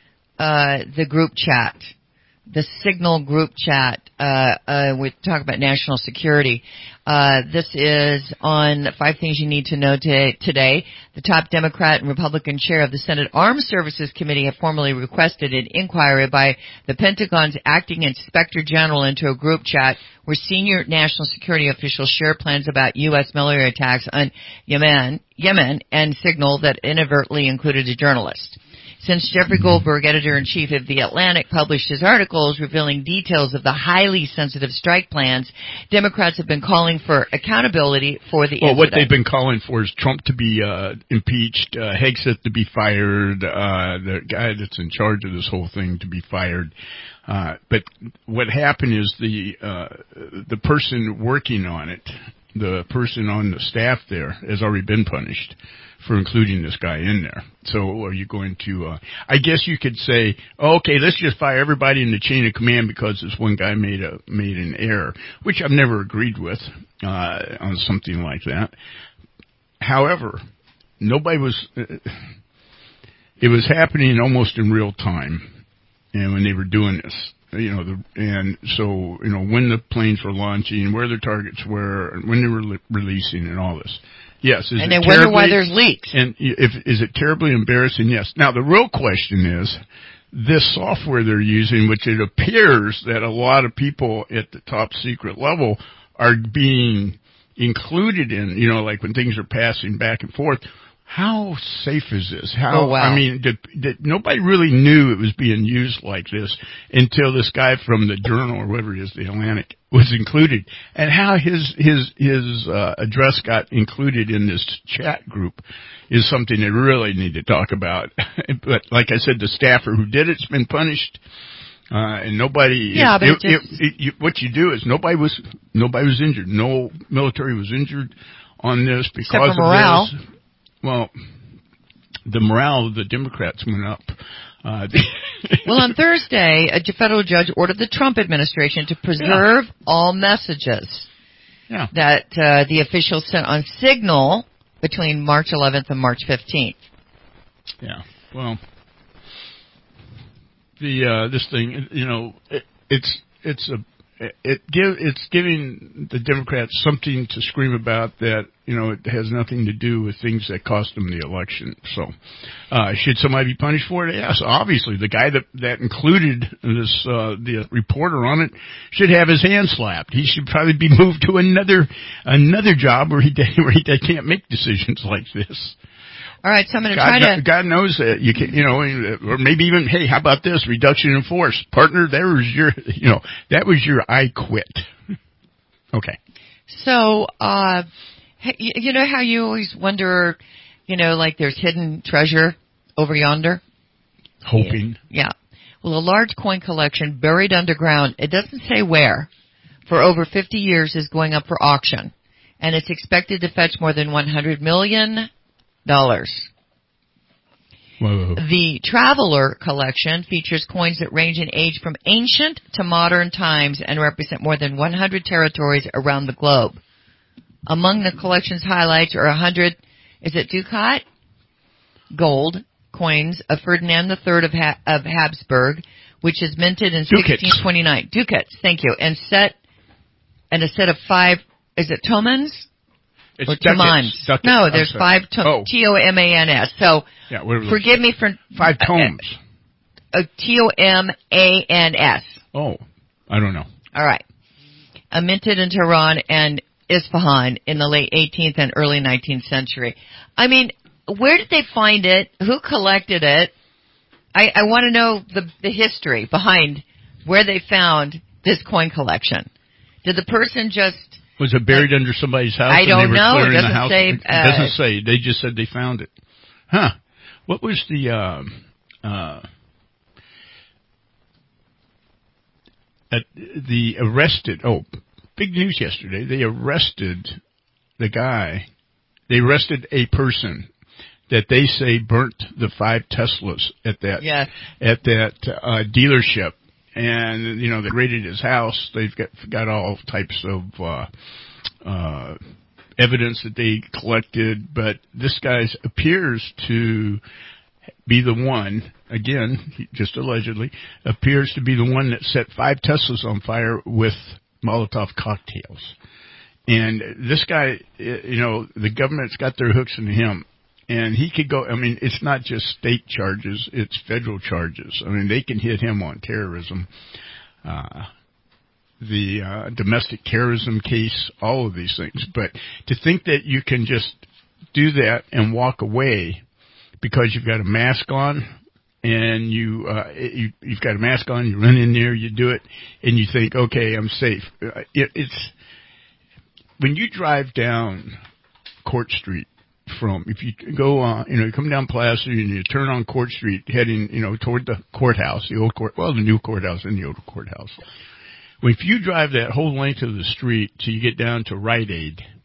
uh, the group chat. The Signal group chat, uh, uh, we talk about national security. Uh, this is on five things you need to know t- today. The top Democrat and Republican chair of the Senate Armed Services Committee have formally requested an inquiry by the Pentagon's acting inspector general into a group chat where senior national security officials share plans about U S military attacks on Yemen, Yemen and Signal that inadvertently included a journalist. Since Jeffrey Goldberg, editor-in-chief of The Atlantic, published his articles revealing details of the highly sensitive strike plans, Democrats have been calling for accountability for the well, incident. Well, what they've been calling for is Trump to be uh, impeached, uh, Hegseth to be fired, uh, the guy that's in charge of this whole thing to be fired. Uh, but what happened is the uh, the person working on it the person on the staff there has already been punished for including this guy in there. So are you going to, uh, I guess you could say, oh, okay, let's just fire everybody in the chain of command because this one guy made a, made an error, which I've never agreed with, uh, on something like that. However, nobody was, uh, it was happening almost in real time. And when they were doing this, you know, the, and so, you know, when the planes were launching, where their targets were, and when they were li- releasing and all this. Yes. Is and it they wonder why there's leaks. And if, is it terribly embarrassing? Yes. Now, the real question is, this software they're using, which it appears that a lot of people at the top secret level are being included in, you know, like when things are passing back and forth. How safe is this? How, oh, wow. I mean, did, did, nobody really knew it was being used like this until this guy from the Journal or whatever it is, the Atlantic, was included. And how his, his, his, uh, address got included in this chat group is something they really need to talk about. But like I said, the staffer who did it's been punished. Uh, and nobody, yeah, it, but it, it, just... it, it, you, what you do is nobody was, nobody was injured. No military was injured on this because Except for morale. of this. Well, the morale of the Democrats went up. Uh, well, on Thursday, a federal judge ordered the Trump administration to preserve yeah. all messages yeah. that uh, the officials sent on Signal between March eleventh and March fifteenth. Yeah, well, the uh, this thing, you know, it, it's it's a it give it's giving the Democrats something to scream about that, you know, it has nothing to do with things that cost them the election. So, uh, should somebody be punished for it? Yes, obviously. The guy that, that included this, uh, the reporter on it should have his hand slapped. He should probably be moved to another, another job where he, where he can't make decisions like this. All right, so I'm going to God, try to... God knows that you can, you know, or maybe even, hey, how about this? Reduction in force. Partner, there was your, you know, that was your I quit. Okay. So, uh, you know how you always wonder, you know, like there's hidden treasure over yonder? Hoping. Yeah. Well, a large coin collection buried underground, it doesn't say where, for over fifty years is going up for auction. And it's expected to fetch more than one hundred million dollars. Whoa. The Traveler collection features coins that range in age from ancient to modern times and represent more than one hundred territories around the globe. Among the collection's highlights are one hundred, is it ducat? Gold coins of Ferdinand the Third of, ha- of Habsburg, which is minted in Ducats. sixteen twenty-nine. Ducats, thank you. And set, and a set of five, is it tomans? It's or ducats. tomans. Ducats. No, I'm there's sorry. five, to- oh. T O M A N S. So, yeah, forgive me for... Five tomes. Uh, T O M A N S. Oh, I don't know. All right. Uh, minted in Tehran and Isfahan in the late eighteenth and early nineteenth century. I mean, where did they find it? Who collected it? I, I want to know the, the history behind where they found this coin collection. Did the person just... Was it buried like, under somebody's house? I don't and they were know. It clearing doesn't the house? say. It uh, doesn't say. They just said they found it. Huh. What was the... Uh, uh, at the arrested... Oh, big news yesterday. They arrested the guy. They arrested a person that they say burnt the five Teslas at that yes. at that uh, dealership. And, you know, they raided his house. They've got, got all types of, uh, uh, evidence that they collected. But this guy appears to be the one, again, he, just allegedly, appears to be the one that set five Teslas on fire with Molotov cocktails. And this guy, you know, the government's got their hooks in him. And he could go, I mean, it's not just state charges, it's federal charges. I mean, they can hit him on terrorism, uh, the uh, domestic terrorism case, all of these things. But to think that you can just do that and walk away because you've got a mask on and you, uh, you, you've got a mask on, you run in there, you do it, and you think, okay, I'm safe. It, it's, when you drive down Court Street, from if you go on, you know, you come down Placer and you turn on Court Street, heading, you know, toward the courthouse, the old court, well, the new courthouse and the old courthouse. Well, if you drive that whole length of the street till you get down to Rite Aid,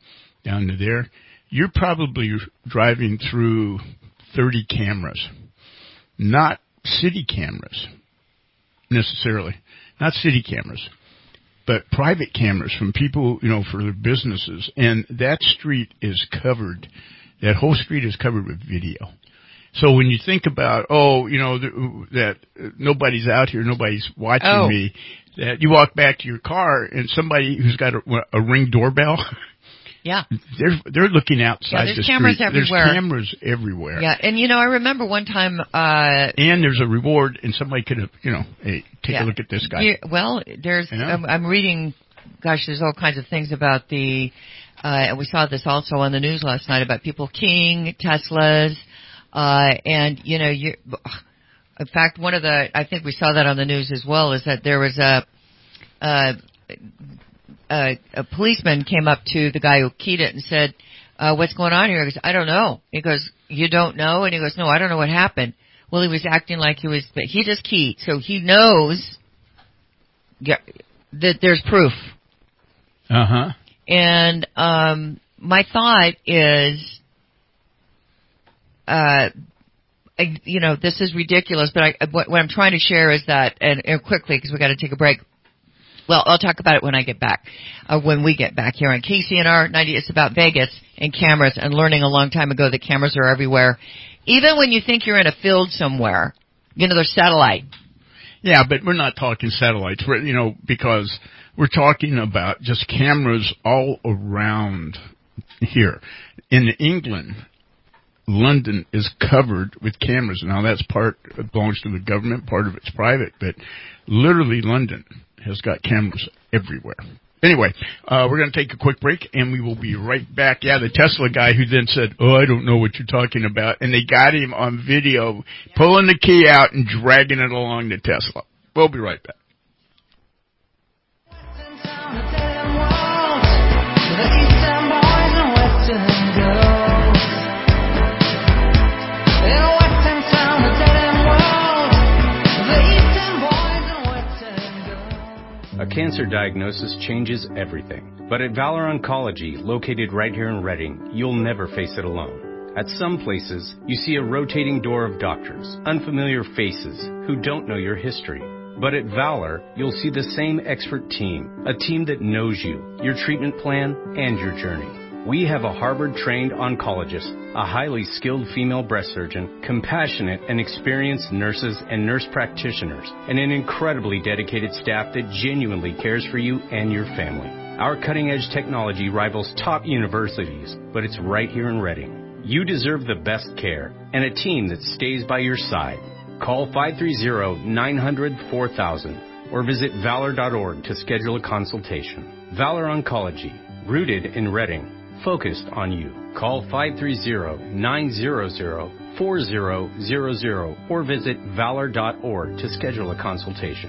down to there, you're probably driving through thirty cameras, not city cameras necessarily, not city cameras, but private cameras from people, you know, for their businesses. And that street is covered, that whole street is covered with video. So when you think about, oh, you know, th- that uh, nobody's out here, nobody's watching Oh. me, that you walk back to your car and somebody who's got a, a Ring doorbell, Yeah. they're they're looking outside Yeah, there's the cameras street. everywhere. There's cameras everywhere. Yeah, and you know, I remember one time. Uh, And there's a reward, and somebody could have, you know, hey, take yeah. a look at this guy. You, well, there's. You know? I'm, I'm reading. Gosh, there's all kinds of things about the. Uh, and we saw this also on the news last night about people keying Teslas, uh, and you know, you. In fact, one of the. I think we saw that on the news as well. Is that there was a. Uh, Uh, a policeman came up to the guy who keyed it and said, uh, what's going on here? He goes, I don't know. He goes, you don't know? And he goes, no, I don't know what happened. Well, he was acting like he was, but he just keyed. So he knows yeah, that there's proof. Uh-huh. And, um, my thought is, uh, I, you know, this is ridiculous, but I, what, what I'm trying to share is that, and, and quickly, because we got to take a break. Well, I'll talk about it when I get back, uh, when we get back here on K C N R ninety. It's about Vegas and cameras and learning a long time ago that cameras are everywhere. Even when you think you're in a field somewhere, you know, there's satellite. Yeah, but we're not talking satellites, we're, you know, because we're talking about just cameras all around here. In England, London is covered with cameras. Now, that's part, it belongs to the government, part of it's private, but literally London has got cameras everywhere. Anyway, uh, we're going to take a quick break, and we will be right back. Yeah, the Tesla guy who then said, oh, I don't know what you're talking about, and they got him on video pulling the key out and dragging it along to Tesla. We'll be right back. A cancer diagnosis changes everything. But at Valor Oncology, located right here in Reading, you'll never face it alone. At some places, you see a rotating door of doctors, unfamiliar faces who don't know your history. But at Valor, you'll see the same expert team, a team that knows you, your treatment plan, and your journey. We have a Harvard-trained oncologist, a highly skilled female breast surgeon, compassionate and experienced nurses and nurse practitioners, and an incredibly dedicated staff that genuinely cares for you and your family. Our cutting-edge technology rivals top universities, but it's right here in Reading. You deserve the best care and a team that stays by your side. Call five three zero, nine hundred, four thousand or visit valor dot org to schedule a consultation. Valor Oncology, rooted in Reading, focused on you. Call five three zero, nine hundred, four zero zero zero or visit valor dot org to schedule a consultation.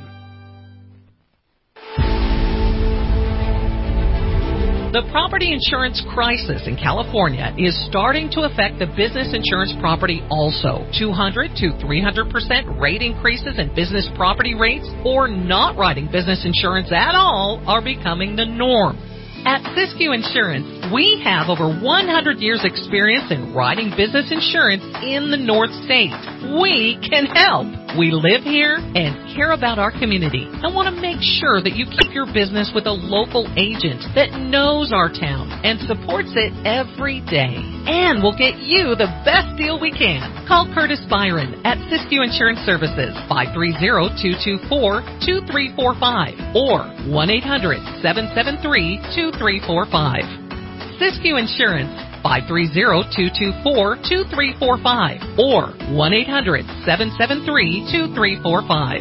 The property insurance crisis in California is starting to affect the business insurance property also. two hundred to three hundred percent rate increases in business property rates or not writing business insurance at all are becoming the norm. At Siskiyou Insurance, we have over one hundred years experience in writing business insurance in the North State. We can help. We live here and care about our community and want to make sure that you keep your business with a local agent that knows our town and supports it every day. And we'll get you the best deal we can. Call Curtis Byron at Siskiyou Insurance Services, five three zero, two two four, two three four five or one eight hundred, seven seven three, two three four five. Siskiyou Insurance, five three zero, two two four, two three four five or one eight hundred, seven seven three, two three four five.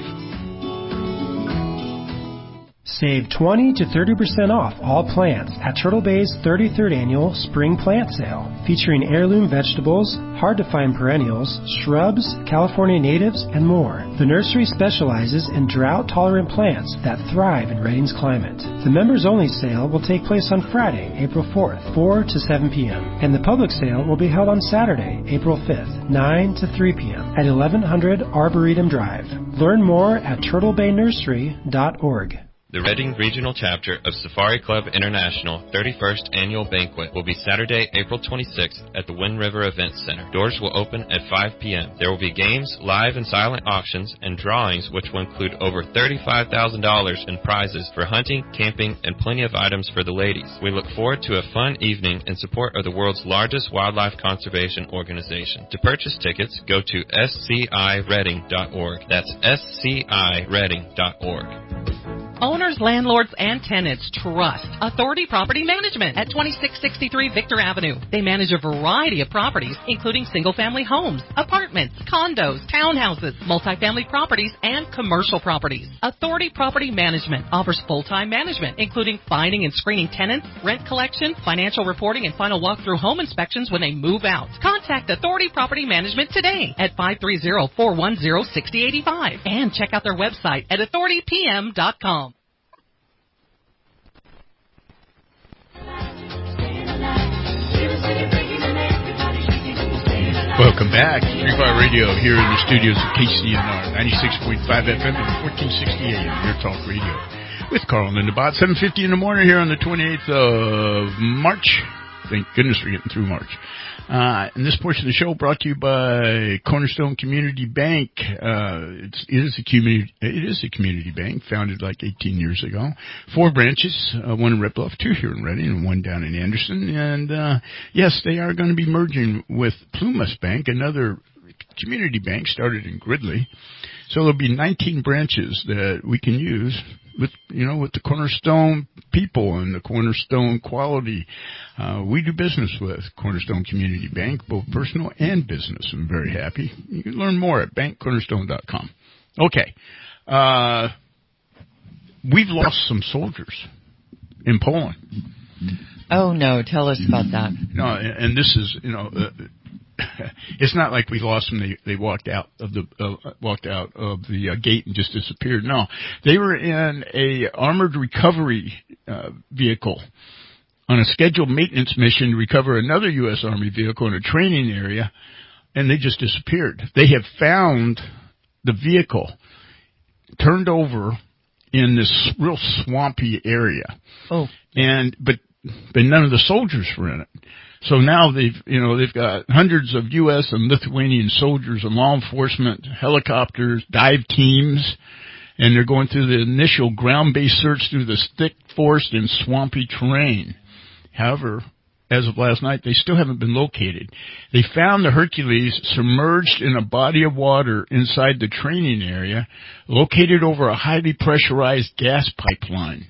Save twenty to thirty percent off all plants at Turtle Bay's thirty-third Annual Spring Plant Sale, featuring heirloom vegetables, hard-to-find perennials, shrubs, California natives, and more. The nursery specializes in drought-tolerant plants that thrive in Reading's climate. The members-only sale will take place on Friday, April fourth, four to seven p.m., and the public sale will be held on Saturday, April fifth, nine to three p.m. at eleven hundred Arboretum Drive. Learn more at turtle bay nursery dot org. The Reading Regional Chapter of Safari Club International thirty-first Annual Banquet will be Saturday, April twenty-sixth at the Wind River Events Center. Doors will open at five p.m. There will be games, live and silent auctions, and drawings which will include over thirty-five thousand dollars in prizes for hunting, camping, and plenty of items for the ladies. We look forward to a fun evening in support of the world's largest wildlife conservation organization. To purchase tickets, go to s c i reading dot org. That's s c i reading dot org. Owners, landlords, and tenants trust Authority Property Management at twenty-six sixty-three Victor Avenue. They manage a variety of properties, including single-family homes, apartments, condos, townhouses, multifamily properties, and commercial properties. Authority Property Management offers full-time management, including finding and screening tenants, rent collection, financial reporting, and final walkthrough home inspections when they move out. Contact Authority Property Management today at five three zero, four one zero, six zero eight five and check out their website at authority p m dot com. Welcome back. Free Fire Radio here in the studios of K C N R, ninety-six point five F M and fourteen sixty A M, your talk radio. With Carl and Linda Bott, seven fifty in the morning here on the twenty-eighth of March. Thank goodness we're getting through March. Uh, and this portion of the show brought to you by Cornerstone Community Bank. Uh, it's, it is a community, it is a community bank founded like eighteen years ago. Four branches, uh, one in Red Bluff, two here in Reading, and one down in Anderson. And, uh, yes, they are going to be merging with Plumas Bank, another community bank started in Gridley. So there'll be nineteen branches that we can use with, you know, with the Cornerstone people and the Cornerstone quality. Uh, we do business with Cornerstone Community Bank, both personal and business. I'm very happy. You can learn more at bank cornerstone dot com. Okay. Uh, we've lost some soldiers in Poland. Oh, no. Tell us about that. No, and this is, you know, uh, it's not like we lost them. They they walked out of the uh, walked out of the uh, gate and just disappeared. No, they were in a armored recovery uh, vehicle on a scheduled maintenance mission to recover another U S Army vehicle in a training area, and they just disappeared. They have found the vehicle turned over in this real swampy area. Oh, and but but none of the soldiers were in it. So now they've, you know, they've got hundreds of U S and Lithuanian soldiers and law enforcement, helicopters, dive teams, and they're going through the initial ground-based search through this thick forest and swampy terrain. However, as of last night, they still haven't been located. They found the Hercules submerged in a body of water inside the training area, located over a highly pressurized gas pipeline.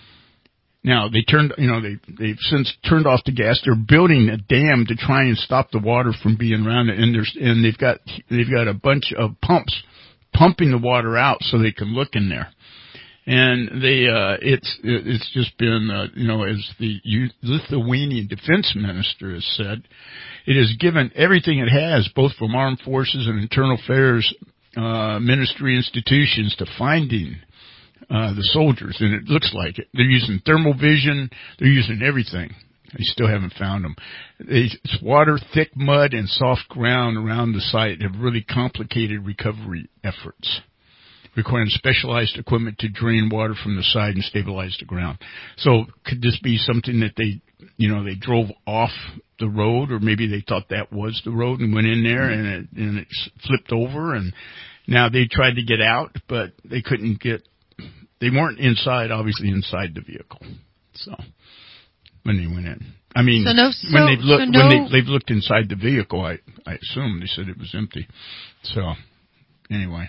Now, they turned, you know, they, they've since turned off the gas. They're building a dam to try and stop the water from being around it. And there's, and they've got, they've got a bunch of pumps pumping the water out so they can look in there. And they, uh, it's, it's just been, uh, you know, as the Lithuanian defense minister has said, it has given everything it has, both from armed forces and internal affairs, uh, ministry institutions to finding Uh, the soldiers, and it looks like it. They're using thermal vision. They're using everything. They still haven't found them. It's water, thick mud, and soft ground around the site have really complicated recovery efforts, requiring specialized equipment to drain water from the side and stabilize the ground. So could this be something that they, you know, they drove off the road, or maybe they thought that was the road and went in there and it, and it flipped over, and now they tried to get out, but they couldn't get. They weren't inside, obviously inside the vehicle. So when they went in, I mean, so no, so, when they looked, so no, when they they've looked inside the vehicle, I I assume they said it was empty. So anyway,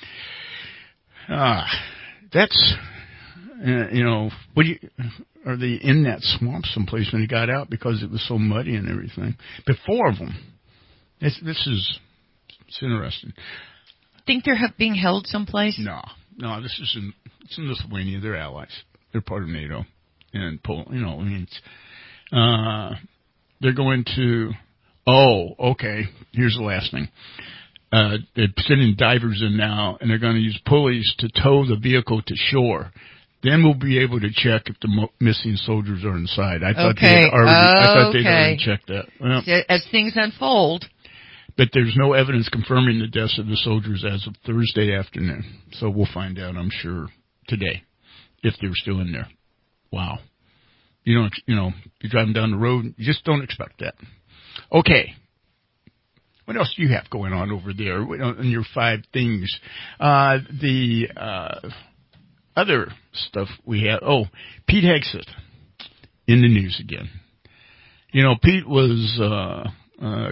ah, uh, that's uh, you know, what do you, are they in that swamp someplace when they got out because it was so muddy and everything? But four of them. This this is it's interesting. Think they're being held someplace? No. No, this is in, it's in Lithuania. They're allies. They're part of NATO and Poland. You know, I mean, it's, uh, they're going to, oh, okay, here's the last thing. Uh, they're sending divers in now, and they're going to use pulleys to tow the vehicle to shore. Then we'll be able to check if the mo- missing soldiers are inside. I thought okay. they had already, okay. I thought they'd already checked that. Well, as things unfold. But there's no evidence confirming the deaths of the soldiers as of Thursday afternoon. So we'll find out, I'm sure, today. if they were still in there. Wow. You don't, you know, you're driving down the road, you just don't expect that. Okay. What else do you have going on over there in your five things? Uh, the uh, other stuff we have, oh, Pete Hegseth in the news again. You know, Pete was uh, uh,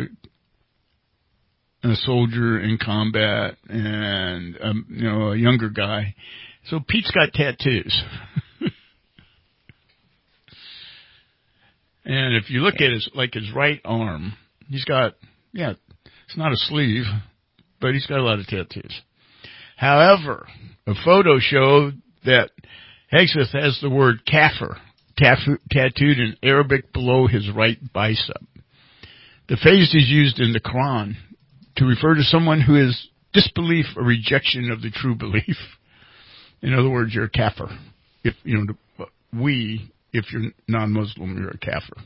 a soldier in combat and, um, you know, a younger guy. So Pete's got tattoos. And if you look at his, like his right arm, he's got, yeah, it's not a sleeve, but he's got a lot of tattoos. However, a photo showed that Hegseth has the word kafir tattooed in Arabic below his right bicep. The phrase is used in the Quran to refer to someone who is disbelief or rejection of the true belief. In other words, you're a kafir. If, you know, we, if you're non-Muslim, you're a kafir.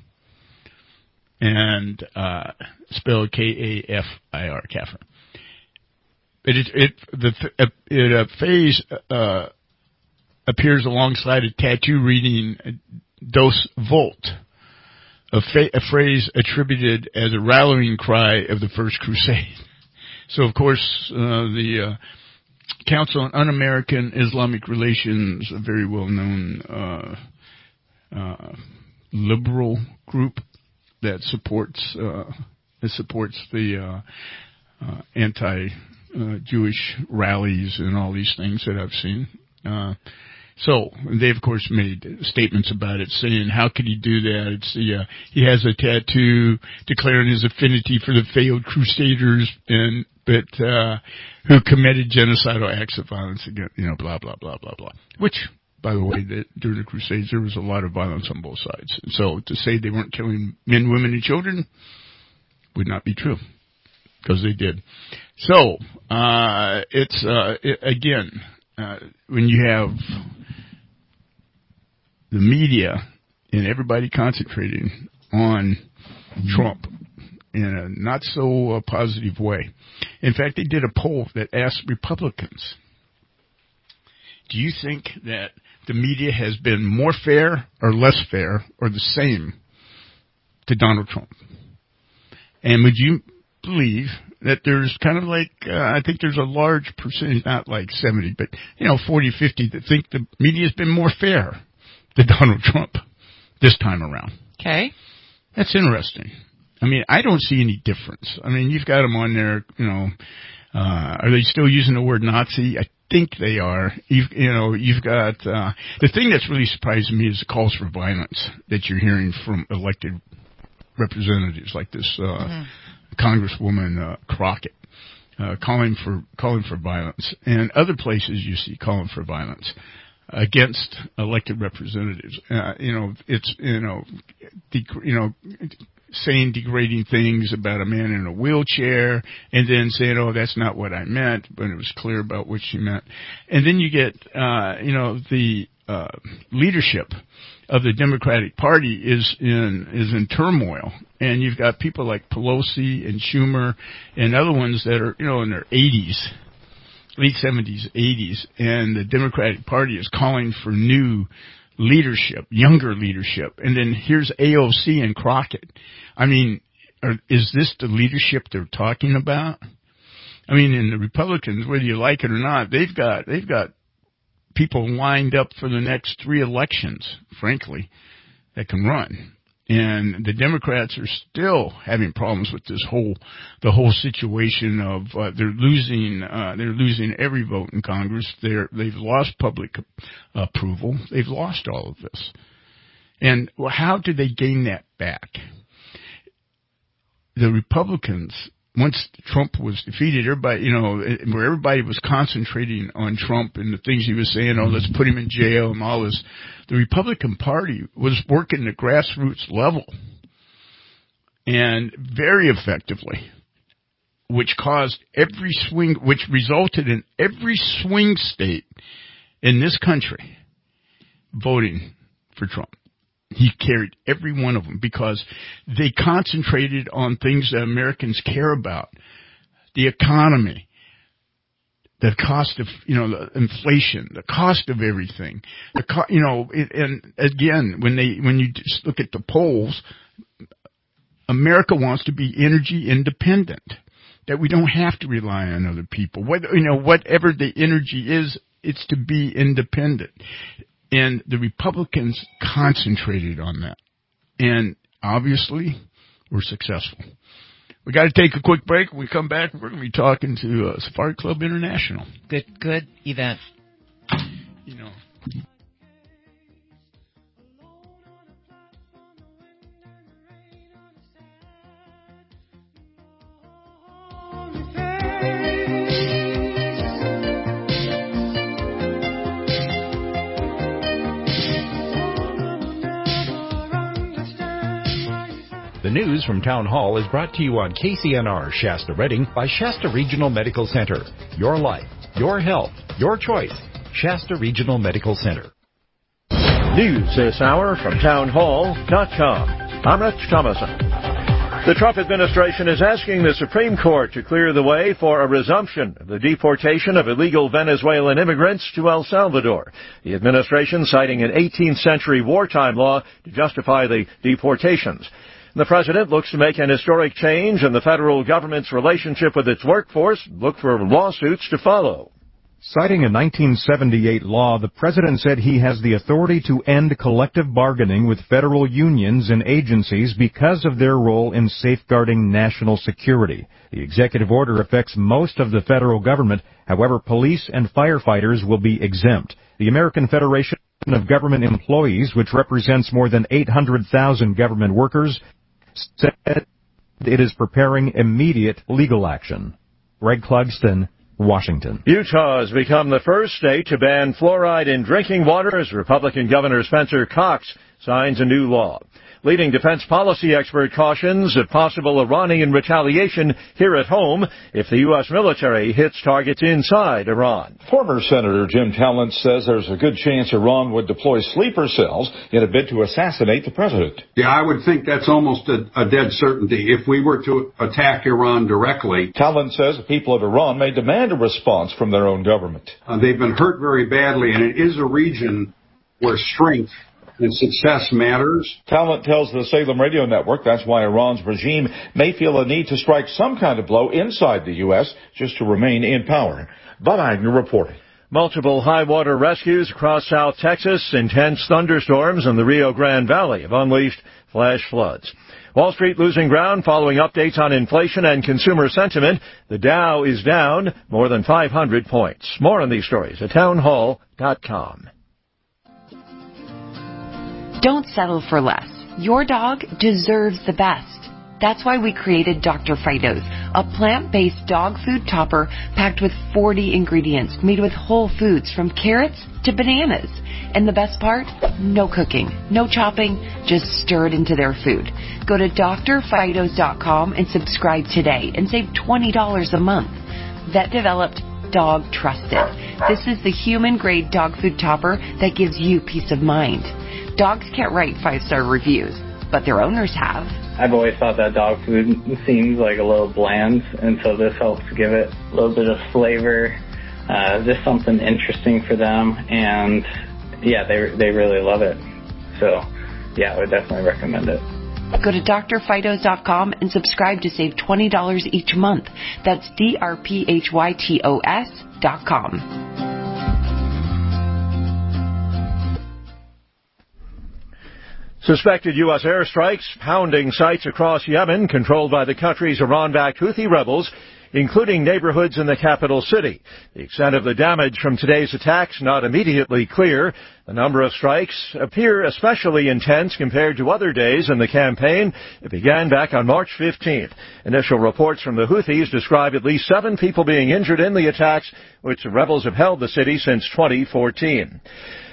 And, uh, spelled K A F I R, kafir. It, it, the, it, a phase, uh, appears alongside a tattoo reading Dos Volt, a, fa- a phrase attributed as a rallying cry of the First Crusade. So, of course, uh, the, uh, Council on Un-American Islamic Relations, a very well-known, uh, uh, liberal group that supports, uh, that supports the, uh, uh, anti-Jewish uh, rallies and all these things that I've seen. Uh, so they, of course, made statements about it, saying, how could he do that? It's the, uh, he has a tattoo declaring his affinity for the failed crusaders and, but, uh, who committed genocidal acts of violence against, you know, blah, blah, blah, blah, blah. Which, by the way, that during the Crusades, there was a lot of violence on both sides. And so to say they weren't killing men, women, and children would not be true, because they did. So, uh, it's, uh, it, again, uh, when you have the media and everybody concentrating on Trump in a not so uh, positive way. In fact, they did a poll that asked Republicans, do you think that the media has been more fair or less fair or the same to Donald Trump? And would you believe that there's kind of like, uh, I think there's a large percentage, not like seventy, but, you know, forty, fifty that think the media has been more fair to Donald Trump this time around. Okay. That's interesting. I mean, I don't see any difference. I mean, you've got them on there, you know, uh, are they still using the word Nazi? I think they are. You've, you know, you've got, uh, the thing that's really surprising me is the calls for violence that you're hearing from elected representatives like this, uh, mm-hmm. Congresswoman, uh, Crockett, uh, calling for, calling for violence. And other places you see calling for violence against elected representatives. Uh, you know, it's, you know, de- you know, saying degrading things about a man in a wheelchair and then saying, oh, that's not what I meant, but it was clear about what she meant. And then you get, uh, you know, the, uh, leadership of the Democratic Party is in, is in turmoil. And you've got people like Pelosi and Schumer and other ones that are, you know, in their eighties, late seventies, eighties, and the Democratic Party is calling for new leadership, younger leadership. And then here's A O C and Crockett. I mean, are, is this the leadership they're talking about? I mean, in the Republicans, whether you like it or not, they've got, they've got people lined up for the next three elections, frankly, that can run. And the Democrats are still having problems with this whole, the whole situation of, uh, they're losing, uh, they're losing every vote in Congress. They're, they've lost public approval. They've lost all of this. And well, how did they gain that back? The Republicans, once Trump was defeated, everybody, you know, where everybody was concentrating on Trump and the things he was saying, oh, let's put him in jail and all this, the Republican Party was working the grassroots level and very effectively, which caused every swing, which resulted in every swing state in this country voting for Trump. He carried every one of them because they concentrated on things that Americans care about. The economy, the cost of, you know, the inflation, the cost of everything, the co- you know, it, and again, when they, when you just look at the polls, America wants to be energy independent, that we don't have to rely on other people. Whether, you know, whatever the energy is, it's to be independent. And the Republicans concentrated on that. And obviously, we're successful. We got to take a quick break. When we come back, we're going to be talking to uh, Safari Club International. Good, good event. You know. The news from Town Hall is brought to you on K C N R Shasta Redding by Shasta Regional Medical Center. Your life, your health, your choice. Shasta Regional Medical Center. News this hour from town hall dot com. I'm Rich Thomason. The Trump administration is asking the Supreme Court to clear the way for a resumption of the deportation of illegal Venezuelan immigrants to El Salvador. The administration citing an eighteenth century wartime law to justify the deportations. The president looks to make an historic change in the federal government's relationship with its workforce. Look for lawsuits to follow. Citing a nineteen seventy-eight law, the president said he has the authority to end collective bargaining with federal unions and agencies because of their role in safeguarding national security. The executive order affects most of the federal government. However, police and firefighters will be exempt. The American Federation of Government Employees, which represents more than eight hundred thousand government workers, said it is preparing immediate legal action. Greg Clugston, Washington. Utah has become the first state to ban fluoride in drinking water as Republican Governor Spencer Cox signs a new law. Leading defense policy expert cautions of possible Iranian retaliation here at home if the U S military hits targets inside Iran. Former Senator Jim Talent says there's a good chance Iran would deploy sleeper cells in a bid to assassinate the president. Yeah, I would think that's almost a, a dead certainty if we were to attack Iran directly. Talent says the people of Iran may demand a response from their own government. Uh, they've been hurt very badly, and it is a region where strength and success matters. Talent tells the Salem Radio Network that's why Iran's regime may feel a need to strike some kind of blow inside the U S just to remain in power. Bob Agnew reporting. Multiple high water rescues across South Texas. Intense thunderstorms in the Rio Grande Valley have unleashed flash floods. Wall Street losing ground following updates on inflation and consumer sentiment. The Dow is down more than five hundred points. More on these stories at town hall dot com. Don't settle for less. Your dog deserves the best. That's why we created Doctor Fido's, a plant-based dog food topper packed with forty ingredients made with whole foods from carrots to bananas. And the best part? No cooking, no chopping, just stir it into their food. Go to Dr Fidos dot com and subscribe today and save twenty dollars a month. Vet developed, dog trusted. This is the human-grade dog food topper that gives you peace of mind. Dogs can't write five-star reviews, but their owners have. I've always thought that dog food seems like a little bland, and so this helps give it a little bit of flavor, uh, just something interesting for them, and yeah, they they really love it. So, yeah, I would definitely recommend it. Go to Dr Fidos dot com and subscribe to save twenty dollars each month. That's D R P H Y T O S dot com. Suspected U S airstrikes pounding sites across Yemen controlled by the country's Iran-backed Houthi rebels, including neighborhoods in the capital city. The extent of the damage from today's attacks not immediately clear. The number of strikes appear especially intense compared to other days in the campaign. It began back on March fifteenth. Initial reports from the Houthis describe at least seven people being injured in the attacks, which the rebels have held the city since twenty fourteen.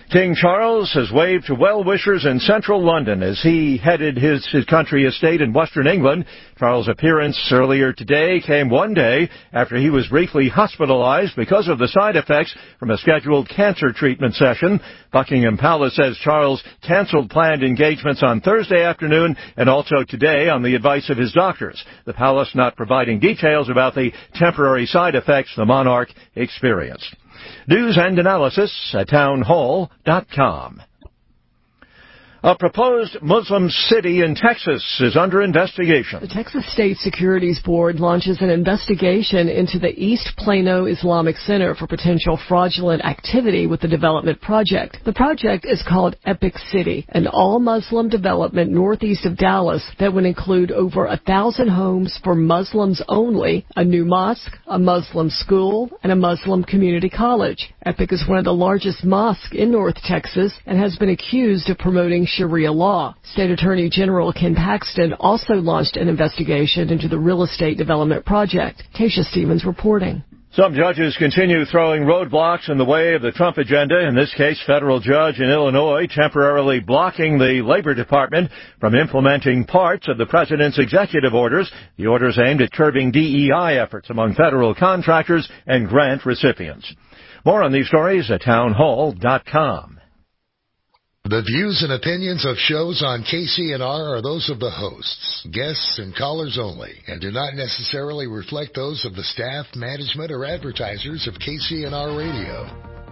King Charles has waved to well-wishers in central London as he headed his, his country estate in western England. Charles' appearance earlier today came one day after he was briefly hospitalized because of the side effects from a scheduled cancer treatment session. Buckingham Palace says Charles canceled planned engagements on Thursday afternoon and also today on the advice of his doctors. The palace not providing details about the temporary side effects the monarch experienced. News and analysis at town hall dot com. A proposed Muslim city in Texas is under investigation. The Texas State Securities Board launches an investigation into the East Plano Islamic Center for potential fraudulent activity with the development project. The project is called Epic City, an all-Muslim development northeast of Dallas that would include over a thousand homes for Muslims only, a new mosque, a Muslim school, and a Muslim community college. Epic is one of the largest mosques in North Texas and has been accused of promoting Sharia law. State Attorney General Ken Paxton also launched an investigation into the real estate development project. Tasha Stevens reporting. Some judges continue throwing roadblocks in the way of the Trump agenda. In this case, federal judge in Illinois temporarily blocking the Labor Department from implementing parts of the president's executive orders. The orders aimed at curbing D E I efforts among federal contractors and grant recipients. More on these stories at town hall dot com. The views and opinions of shows on K C N R are those of the hosts, guests, and callers only, and do not necessarily reflect those of the staff, management, or advertisers of K C N R Radio.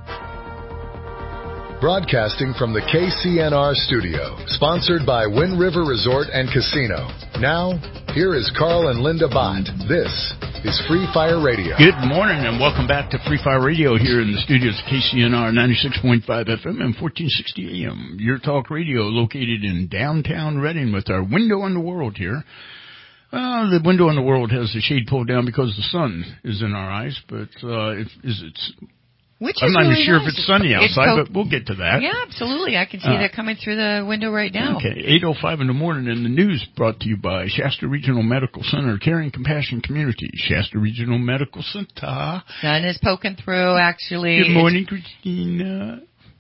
Broadcasting from the K C N R studio, sponsored by Wind River Resort and Casino. Now, here is Carl and Linda Bott. This is Free Fire Radio. Good morning and welcome back to Free Fire Radio here in the studios of K C N R ninety-six point five F M and fourteen sixty A M. Your talk radio located in downtown Reading with our window on the world here. Well, the window on the world has the shade pulled down because the sun is in our eyes, but uh, it, is it... Which I'm is not really even sure nice. if it's sunny outside, it's so, but we'll get to that. Yeah, absolutely. I can see uh, that coming through the window right now. Okay, eight oh five in the morning, and the news brought to you by Shasta Regional Medical Center, Caring Compassion Community. Shasta Regional Medical Center. Sun is poking through, actually. Good morning, Christina.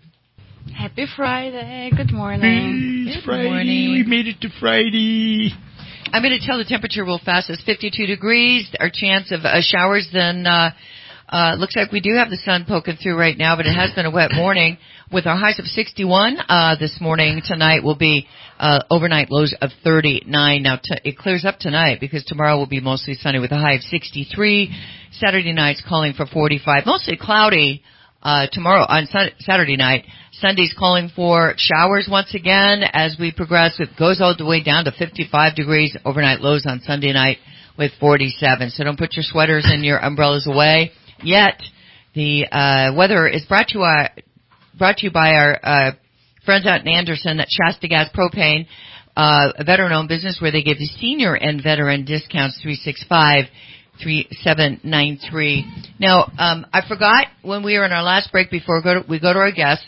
Happy Friday. Good morning. It's Good Friday. morning. We made it to Friday. I'm going to tell the temperature real fast. It's fifty-two degrees. Our chance of uh, showers then... Uh, Uh, looks like we do have the sun poking through right now, but it has been a wet morning with our highs of sixty-one. Uh, this morning, tonight will be, uh, overnight lows of thirty-nine. Now, t- it clears up tonight because tomorrow will be mostly sunny with a high of sixty-three. Saturday night's calling for forty-five. Mostly cloudy, uh, tomorrow on sun- Saturday night. Sunday's calling for showers once again as we progress. It goes all the way down to fifty-five degrees. Overnight lows on Sunday night with forty-seven. So don't put your sweaters and your umbrellas away. Yet, the uh, weather is brought to, uh, brought to you by our uh, friends out in Anderson at Shasta Gas Propane, uh, a veteran-owned business where they give you senior and veteran discounts, three six five, three seven nine three. Now, um, I forgot when we were in our last break before we go to, we go to our guests,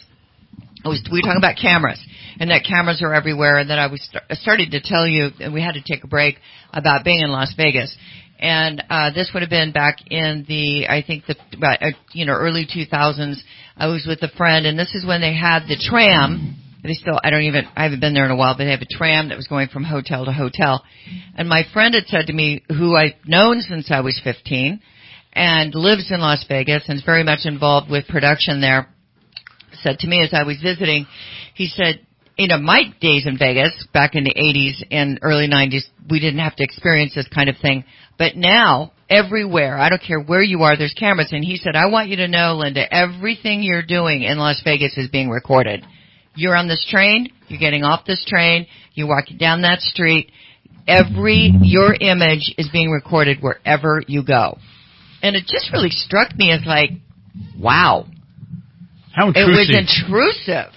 I was, we were talking about cameras, and that cameras are everywhere, and that I was st- started to tell you, and we had to take a break, about being in Las Vegas. And uh this would have been back in the, I think, the about, uh, you know, early two thousands. I was with a friend, and this is when they had the tram. They still, I don't even, I haven't been there in a while, but they have a tram that was going from hotel to hotel. And my friend had said to me, who I've known since I was fifteen, and lives in Las Vegas and is very much involved with production there, said to me as I was visiting, he said, you know, my days in Vegas back in the eighties and early nineties, we didn't have to experience this kind of thing. But now, everywhere, I don't care where you are, there's cameras. And he said, I want you to know, Linda, everything you're doing in Las Vegas is being recorded. You're on this train, you're getting off this train, you're walking down that street. Every, your image is being recorded wherever you go. And it just really struck me as like, wow. How intrusive. It was intrusive.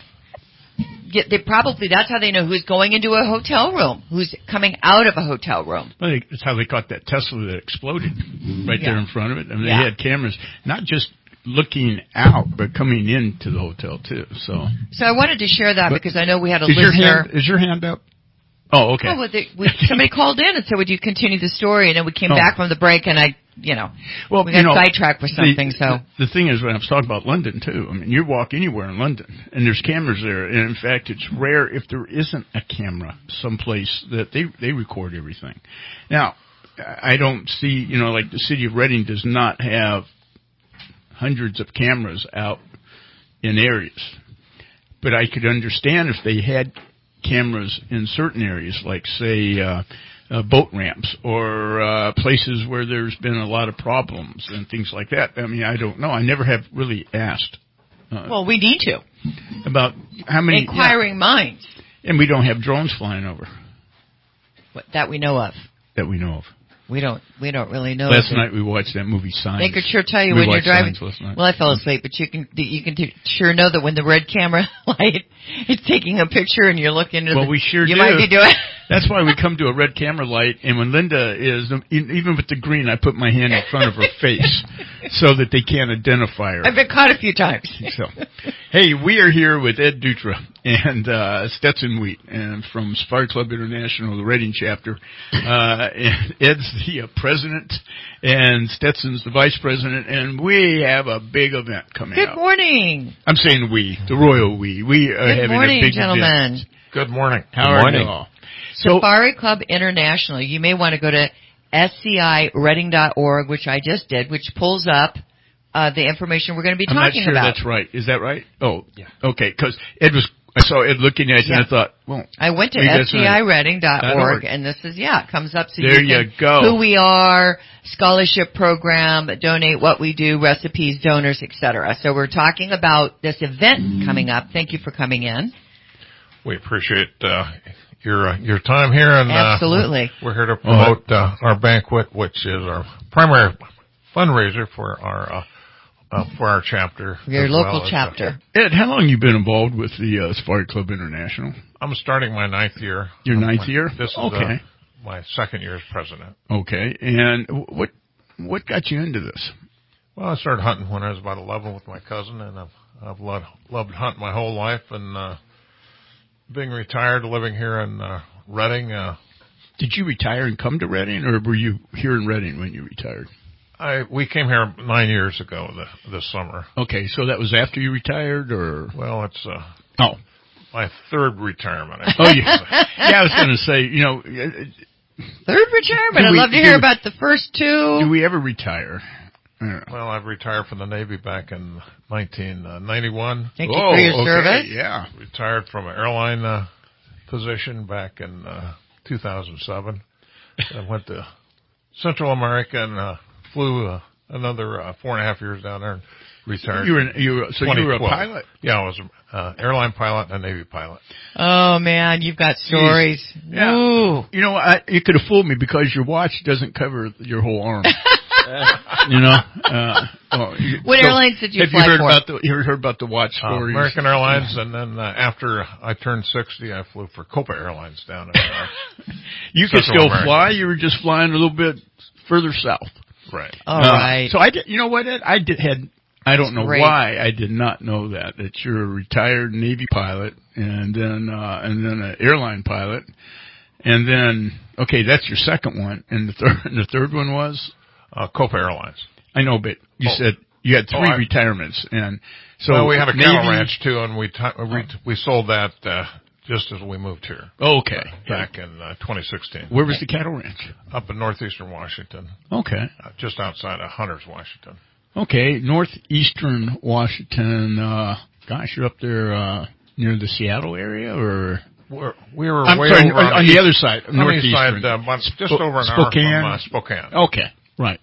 Yeah, they probably, that's how they know who's going into a hotel room, who's coming out of a hotel room. Well, that's how they caught that Tesla that exploded right yeah. there in front of it. I mean, yeah. they had cameras, not just looking out, but coming into the hotel, too. So So I wanted to share that but because I know we had a is listener. Your hand, is your hand up? Oh, okay. Oh, well, they, we, somebody called in and said, would you continue the story? And then we came oh. back from the break, and I you know, well, we got you know, sidetracked with something. The, so the, the thing is, when I was talking about London too, I mean, you walk anywhere in London, and there's cameras there. And in fact, it's rare if there isn't a camera someplace that they they record everything. Now, I don't see, you know, like the city of Reading does not have hundreds of cameras out in areas, but I could understand if they had cameras in certain areas, like say. Uh, Uh, boat ramps or uh, places where there's been a lot of problems and things like that. I mean, I don't know. I never have really asked. Uh, well, we need to. About how many... Inquiring yeah. minds. And we don't have drones flying over. What, that we know of. That we know of. We don't. We don't really know. Last night we watched that movie Signs. They could sure tell you we when you're driving. Well, I fell asleep, but you can you can t- sure know that when the red camera light is taking a picture and you're looking. At well, the, we sure you do. might be doing. That's why we come to a red camera light, and when Linda is, even with the green, I put my hand in front of her face so that they can't identify her. I've been caught a few times. So, hey, we are here with Ed Dutra and uh, Stetson Wheat, and from Safari Club International, the Reading chapter. Uh, and Ed's the uh, president, and Stetson's the vice president, and we have a big event coming Good up. Good morning. I'm saying we, the royal we. We are Good having morning, a big gentlemen. event. Good morning. How Good are morning. you all? So, Safari Club International. You may want to go to S C I reading dot org, which I just did, which pulls up uh, the information we're going to be I'm talking not sure about. That's right. Is that right? Oh, yeah. Okay, because Ed was. I saw Ed looking at it, yeah. and I thought, well, I went to S C I reading dot org, and this is yeah, it comes up. So there you, can, you go. Who we are, scholarship program, donate what we do, recipes, donors, et cetera. So we're talking about this event coming up. Thank you for coming in. We appreciate uh, your uh, your time here, and absolutely, uh, we're, we're here to promote uh, our banquet, which is our primary fundraiser for our uh, uh, for our chapter, your local well chapter. Uh, Ed, how long have you been involved with the uh, Safari Club International? I'm starting my ninth year. Your ninth my, year? This is okay. uh, my second year as president. Okay, and what what got you into this? Well, I started hunting when I was about eleven with my cousin, and I've I've loved, loved hunting my whole life, and uh, being retired, living here in uh, Reading. Uh, Did you retire and come to Reading, or were you here in Reading when you retired? I we came here nine years ago the, this summer. Okay, so that was after you retired, or well, it's uh, oh my third retirement. oh yeah, yeah. I was going to say, you know, third retirement. I'd we, love to hear about the first two. Do we ever retire? Well, I've retired from the Navy back in nineteen ninety-one. Thank you oh, for your okay, service. Yeah, retired from an airline uh, position back in uh, two thousand seven. I went to Central America and uh, flew uh, another uh, four and a half years down there and retired. You were, an, you were so you were a pilot? Yeah, I was an uh, airline pilot and a Navy pilot. Oh man, you've got stories. Jeez. Yeah. Ooh. You know, I, you could have fooled me because your watch doesn't cover your whole arm. You know, uh, well, you, what so airlines did you have fly you heard for? About the, you heard about the watch uh, stories? American Airlines, and then uh, after I turned sixty, I flew for Copa Airlines down in uh, You could still America. Fly. You were just flying a little bit further south. Right. All uh, right. So I did. You know what, Ed? I did had. I don't That's know great. why I did not know that that you're a retired Navy pilot, and then uh, and then an airline pilot, and then okay, that's your second one, and the third and the third one was uh, Copa Airlines. I know, but you oh. said you had three oh, I, retirements, and so well, we had a Navy, cattle ranch too, and we t- we, we sold that uh, just as we moved here. Okay, uh, back yeah. in uh, twenty sixteen. Where was the cattle ranch? Up in northeastern Washington. Okay, uh, just outside of Hunters, Washington. Okay, northeastern Washington. Uh, gosh, you're up there uh, near the Seattle area, or we're, we were I'm way sorry, over on, on the other side, on northeastern, the east side, uh, just Sp- over an Spokane. hour from uh, Spokane. Okay, right.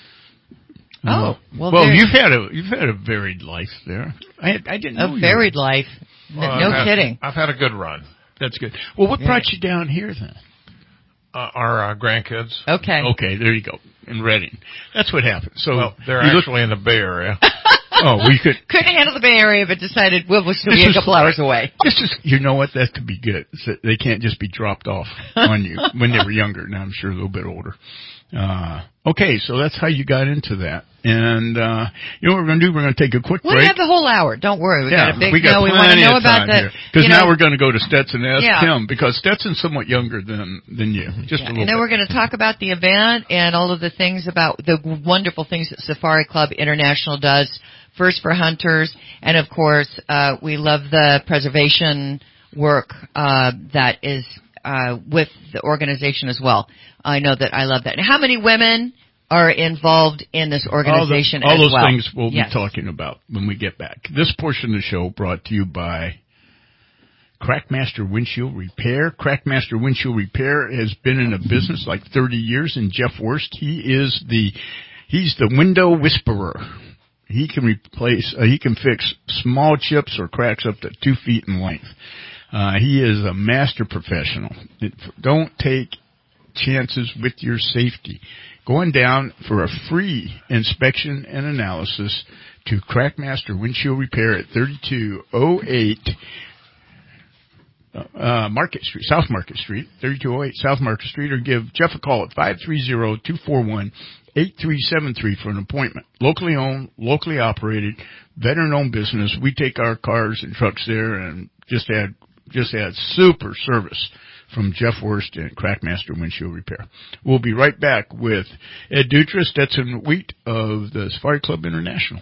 Oh, uh, well, well you've had a you've had a varied life there. I had, I didn't know a varied were. life. Well, no I've kidding. Had, I've had a good run. That's good. Well, what yeah. brought you down here then? Uh, our uh, grandkids. Okay. Okay, there you go. In Reading. That's what happened. So well, they're actually look, in the Bay Area. Oh, we could couldn't handle the Bay Area, but decided we'll, we'll still be a couple hours away. This is, you know what? That could be good. So they can't just be dropped off on you when they were younger. Now I'm sure a little bit older. Uh, Okay, so that's how you got into that. And, uh, you know what we're going to do? We're going to take a quick break. We have the whole hour. Don't worry. We yeah, got a big, we got no, we want to know about the, because now know, we're going to go to Stetson and ask yeah. him, because Stetson's somewhat younger than, than you. Just yeah, a little And then bit. we're going to talk about the event and all of the things about the wonderful things that Safari Club International does, first for hunters. And of course, uh, we love the preservation work, uh, that is, uh, with the organization as well. I know that I love that. And how many women are involved in this organization all, the, all as those well? things we'll yes. be talking about when we get back. This portion of the show brought to you by Crackmaster Windshield Repair. Crackmaster Windshield Repair has been in a business like thirty years, and Jeff Wurst, he is the he's the window whisperer. He can replace, uh, he can fix small chips or cracks up to two feet in length. Uh, he is a master professional. It, don't take chances with your safety. Going down for a free inspection and analysis to Crackmaster Windshield Repair at thirty-two oh eight uh, Market Street, South Market Street, thirty-two oh eight South Market Street, or give Jeff a call at five three zero, two four one, eight three seven three for an appointment. Locally owned, locally operated, veteran-owned business. We take our cars and trucks there and just had just had super service from Jeff Wurst and Crackmaster Windshield Repair. We'll be right back with Ed Dutra, Stetson Wheat of the Safari Club International.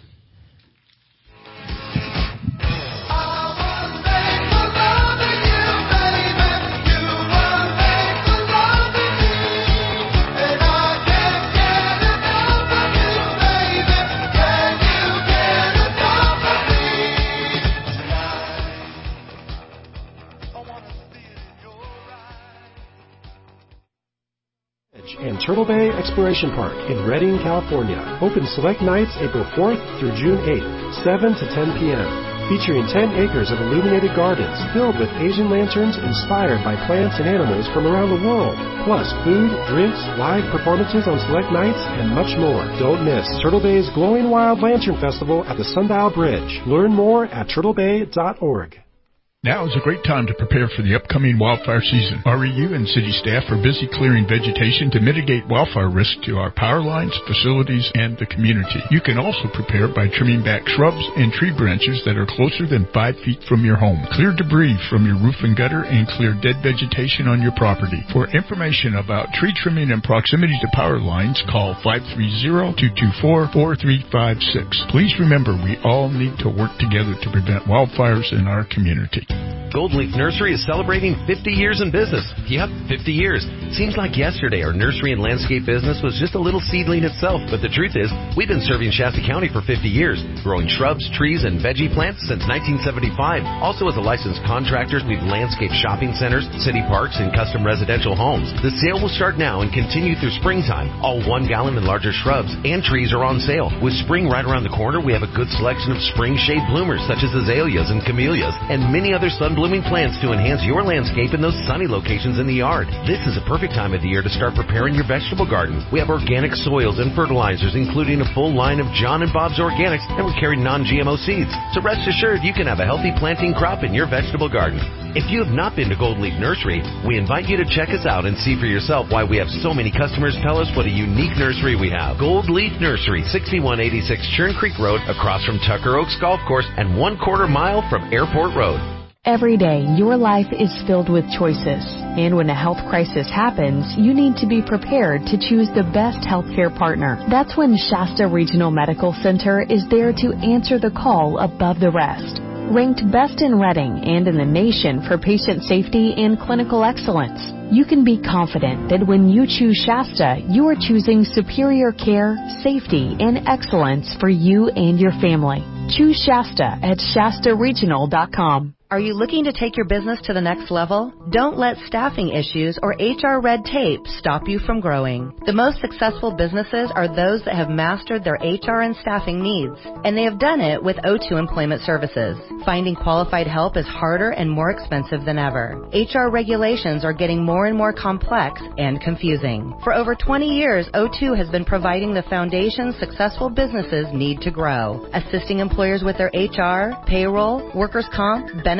And Turtle Bay Exploration Park in Redding, California. Open select nights April fourth through June eighth, seven to ten p.m. Featuring ten acres of illuminated gardens filled with Asian lanterns inspired by plants and animals from around the world. Plus food, drinks, live performances on select nights, and much more. Don't miss Turtle Bay's Glowing Wild Lantern Festival at the Sundial Bridge. Learn more at turtle bay dot org. Now is a great time to prepare for the upcoming wildfire season. R E U and city staff are busy clearing vegetation to mitigate wildfire risk to our power lines, facilities, and the community. You can also prepare by trimming back shrubs and tree branches that are closer than five feet from your home. Clear debris from your roof and gutter and clear dead vegetation on your property. For information about tree trimming and proximity to power lines, call five three zero, two two four, four three five six. Please remember, we all need to work together to prevent wildfires in our community. Gold Leaf Nursery is celebrating fifty years in business. Yep, fifty years. Seems like yesterday our nursery and landscape business was just a little seedling itself, but the truth is, we've been serving Shasta County for fifty years, growing shrubs, trees, and veggie plants since nineteen seventy-five. Also, as a licensed contractor, we've landscaped shopping centers, city parks, and custom residential homes. The sale will start now and continue through springtime. All one gallon and larger shrubs and trees are on sale. With spring right around the corner, we have a good selection of spring shade bloomers such as azaleas and camellias, and many other sun blooming plants to enhance your landscape in those sunny locations in the yard. This is a perfect time of the year to start preparing your vegetable garden. We have organic soils and fertilizers, including a full line of John and Bob's Organics, and we carry non G M O seeds. So rest assured you can have a healthy planting crop in your vegetable garden. If you have not been to Gold Leaf Nursery, we invite you to check us out and see for yourself why we have so many customers tell us what a unique nursery we have. Gold Leaf Nursery, sixty-one eighty-six Churn Creek Road, across from Tucker Oaks Golf Course, and one quarter mile from Airport Road. Every day, your life is filled with choices. And when a health crisis happens, you need to be prepared to choose the best healthcare partner. That's when Shasta Regional Medical Center is there to answer the call above the rest. Ranked best in Redding and in the nation for patient safety and clinical excellence, you can be confident that when you choose Shasta, you are choosing superior care, safety, and excellence for you and your family. Choose Shasta at shasta regional dot com. Are you looking to take your business to the next level? Don't let staffing issues or H R red tape stop you from growing. The most successful businesses are those that have mastered their H R and staffing needs, and they have done it with O two Employment Services. Finding qualified help is harder and more expensive than ever. H R regulations are getting more and more complex and confusing. For over twenty years, O two has been providing the foundation successful businesses need to grow, assisting employers with their H R, payroll, workers' comp, benefits,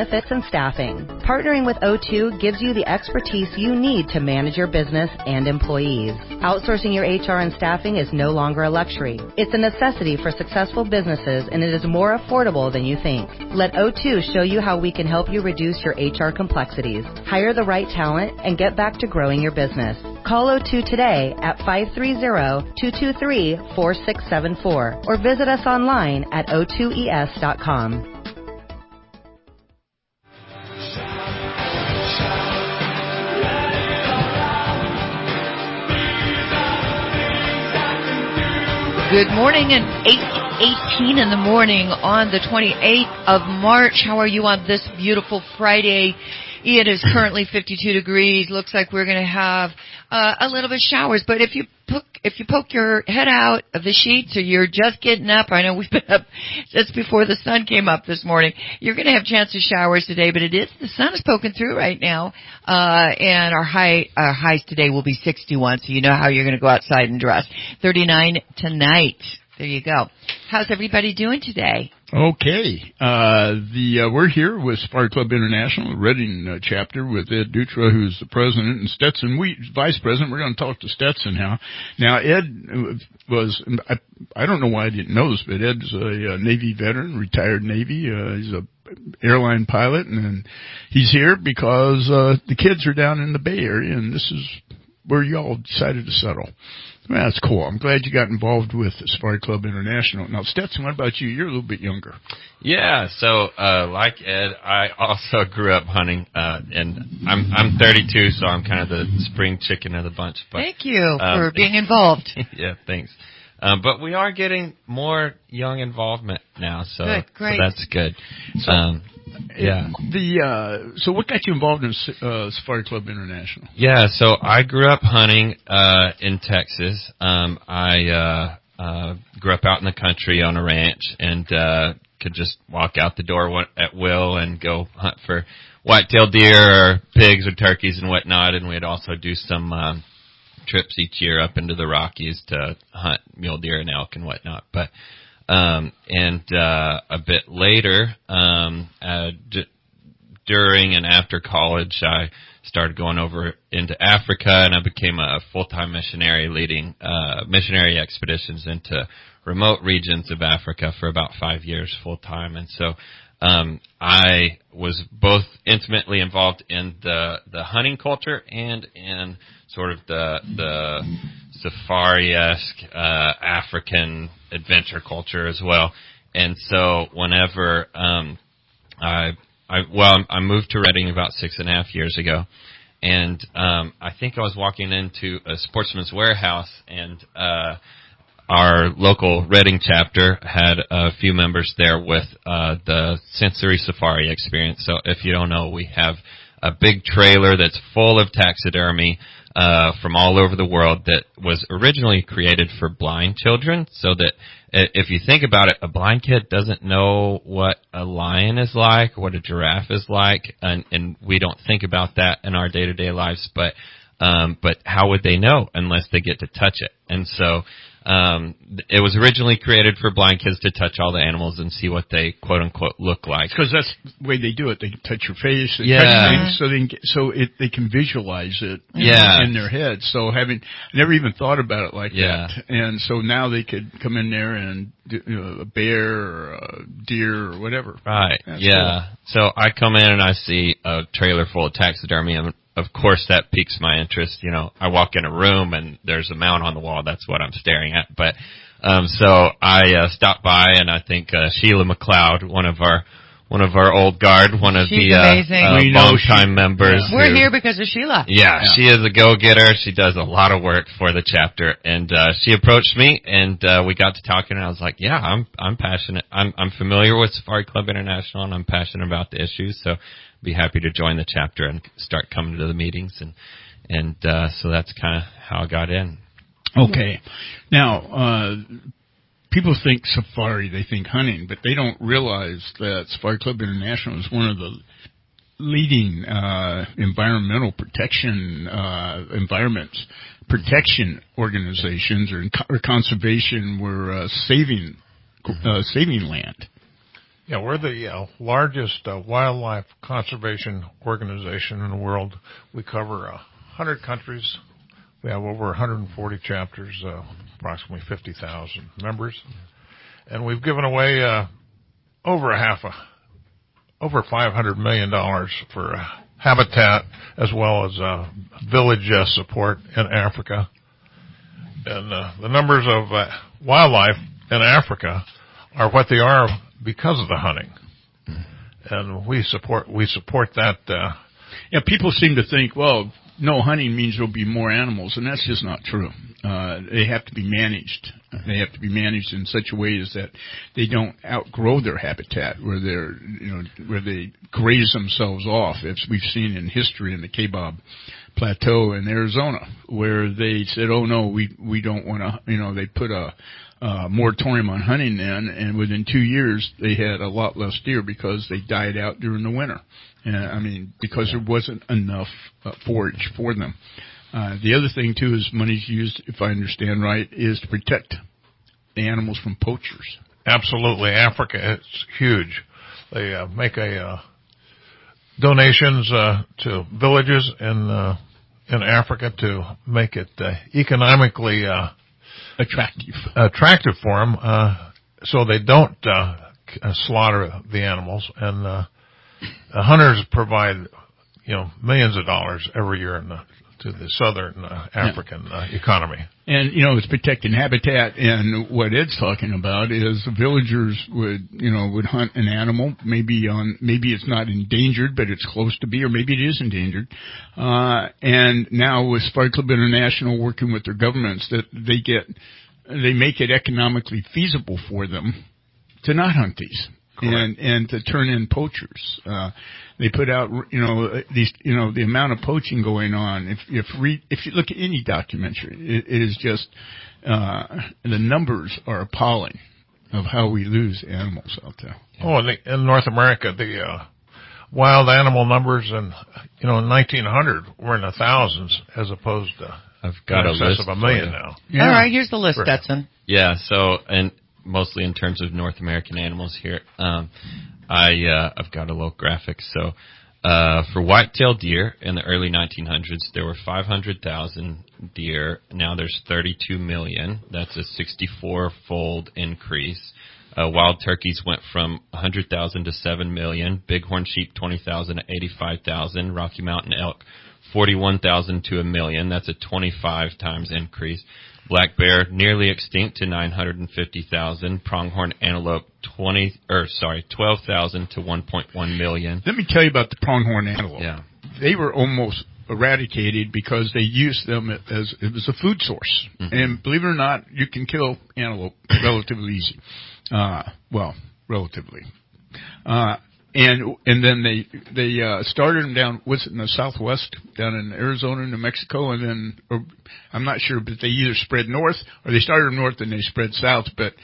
benefits and staffing. Partnering with O two gives you the expertise you need to manage your business and employees. Outsourcing your H R and staffing is no longer a luxury. It's a necessity for successful businesses, and it is more affordable than you think. Let O two show you how we can help you reduce your H R complexities, hire the right talent, and get back to growing your business. Call O two today at five three zero, two two three, four six seven four or visit us online at O two E S dot com. Good morning, and eight eighteen in the morning on the twenty-eighth of March. How are you on this beautiful Friday? It is currently fifty-two degrees. Looks like we're going to have uh, a little bit of showers. But if you poke, if you poke your head out of the sheets, or you're just getting up, I know we've been up since before the sun came up this morning. You're going to have chance of showers today, but it is the sun is poking through right now, uh, and our high our highs today will be sixty-one. So you know how you're going to go outside and dress. thirty-nine tonight. There you go. How's everybody doing today? Okay. Uh, the, uh, we're here with Safari Club International, Reading uh, chapter with Ed Dutra, who's the president, and Stetson Wheat, vice president. We're going to talk to Stetson now. Now, Ed was, I, I don't know why I didn't know this, but Ed's a, a Navy veteran, retired Navy. Uh, he's a airline pilot, and, and he's here because, uh, the kids are down in the Bay Area, and this is where y'all decided to settle. Well, that's cool. I'm glad you got involved with the Safari Club International. Now, Stetson, what about you? You're a little bit younger. Yeah, so uh like Ed, I also grew up hunting, uh and I'm I'm thirty-two, so I'm kind of the spring chicken of the bunch. But thank you um, for being involved. Yeah, thanks. Um, but we are getting more young involvement now, so, good, great. so that's good. So, um, yeah. The uh, so what got you involved in uh, Safari Club International? Yeah, so I grew up hunting uh, in Texas. Um, I uh, uh, grew up out in the country on a ranch, and uh, could just walk out the door at will and go hunt for white-tailed deer or pigs or turkeys and whatnot. And we'd also do some Um, trips each year up into the Rockies to hunt mule deer and elk and whatnot. But, um, and, uh, a bit later, um, uh, d- during and after college, I started going over into Africa, and I became a full-time missionary leading, uh, missionary expeditions into remote regions of Africa for about five years full-time. And so, Um, I was both intimately involved in the, the hunting culture and in sort of the, the safari-esque, uh, African adventure culture as well. And so whenever, um, I, I, well, I moved to Reading about six and a half years ago. And, um, I think I was walking into a Sportsman's Warehouse, and, uh, our local Reading chapter had a few members there with uh the Sensory Safari experience. So if you don't know, we have a big trailer that's full of taxidermy uh from all over the world that was originally created for blind children, so that if you think about it, a blind kid doesn't know what a lion is like, what a giraffe is like, and, and we don't think about that in our day-to-day lives, but um but how would they know unless they get to touch it? And so Um, it was originally created for blind kids to touch all the animals and see what they quote unquote look like. Because that's the way they do it. They can touch your face, they yeah. touch things, so they can get, so it they can visualize it yeah. in their head. So having never even thought about it like yeah. that, and so now they could come in there and do, you know, a bear or a deer or whatever. Right. That's yeah. Cool. So I come in and I see a trailer full of taxidermy, and of course that piques my interest. You know, I walk in a room and there's a mount on the wall. That's what I'm staring at. But, um, so I, uh, stopped by, and I think, uh, Sheila McLeod, one of our, one of our old guard, one of She's the, amazing. uh, uh long-time members. We're who, here because of Sheila. Yeah, yeah, she is a go-getter. She does a lot of work for the chapter, and, uh, she approached me, and, uh, we got to talking, and I was like, yeah, I'm, I'm passionate. I'm, I'm familiar with Safari Club International, and I'm passionate about the issues, so be happy to join the chapter and start coming to the meetings, and and uh so that's kind of how I got in. Okay. Now, uh people think safari, they think hunting, but they don't realize that Safari Club International is one of the leading uh environmental protection uh environments protection organizations or, or conservation. We're uh, saving uh saving land. Yeah, we're the uh, largest uh, wildlife conservation organization in the world. We cover uh, one hundred countries. We have over one hundred forty chapters, uh, approximately fifty thousand members. And we've given away uh, over a half a, over five hundred million dollars for uh, habitat as well as uh, village uh, support in Africa. And uh, the numbers of uh, wildlife in Africa are what they are because of the hunting. And we support we support that. Uh, yeah, people seem to think, well, no hunting means there'll be more animals, and that's just not true. Uh, they have to be managed. They have to be managed in such a way as that they don't outgrow their habitat, where they're, you know, where they graze themselves off, as we've seen in history in the Kaibab Plateau in Arizona, where they said, "Oh no, we we don't want to," you know, they put a uh, moratorium on hunting then, and within two years they had a lot less deer because they died out during the winter. Uh, I mean, because there wasn't enough uh, forage for them. Uh, the other thing, too, is money's used, if I understand right, is to protect the animals from poachers. Absolutely. Africa is huge. They uh, make a uh, donations uh, to villages in uh, in Africa to make it uh, economically uh, attractive attractive for them, uh, so they don't uh, slaughter the animals. And uh, the hunters provide, you know, millions of dollars every year in the, to the southern uh, African uh, economy. And, you know, it's protecting habitat, and what Ed's talking about is the villagers would, you know, would hunt an animal, maybe on, maybe it's not endangered, but it's close to be, or maybe it is endangered. Uh, and now with Safari Club International working with their governments, that they get, they make it economically feasible for them to not hunt these. And, and to turn in poachers. Uh, they put out, you know, these, you know, the amount of poaching going on. If, if re, if you look at any documentary, it, it is just, uh, the numbers are appalling of how we lose animals out there. Oh, in, the, in North America, the, uh, wild animal numbers in, you know, in nineteen hundred were in the thousands as opposed to, I've got in a excess list of a million now. Yeah. All right, here's the list, Stetson. Yeah, so, and, mostly in terms of North American animals here. Um, I, uh, I've got a little graphic. So, uh, for white-tailed deer in the early nineteen hundreds, there were five hundred thousand deer. Now there's thirty-two million. That's a sixty-four fold increase. Uh, wild turkeys went from one hundred thousand to seven million. Bighorn sheep, twenty thousand to eighty-five thousand. Rocky Mountain elk, forty-one thousand to a million. That's a twenty-five times increase. Black bear nearly extinct to nine hundred fifty thousand. Pronghorn antelope twenty or sorry twelve thousand to one point one million. Let me tell you about the pronghorn antelope. Yeah, they were almost eradicated because they used them as it was a food source. Mm-hmm. And believe it or not, you can kill antelope relatively easy. Uh, well, relatively. Uh, And and then they they uh, started them down, was it in the Southwest, down in Arizona, New Mexico, and then or, I'm not sure, but they either spread north or they started north and they spread south. But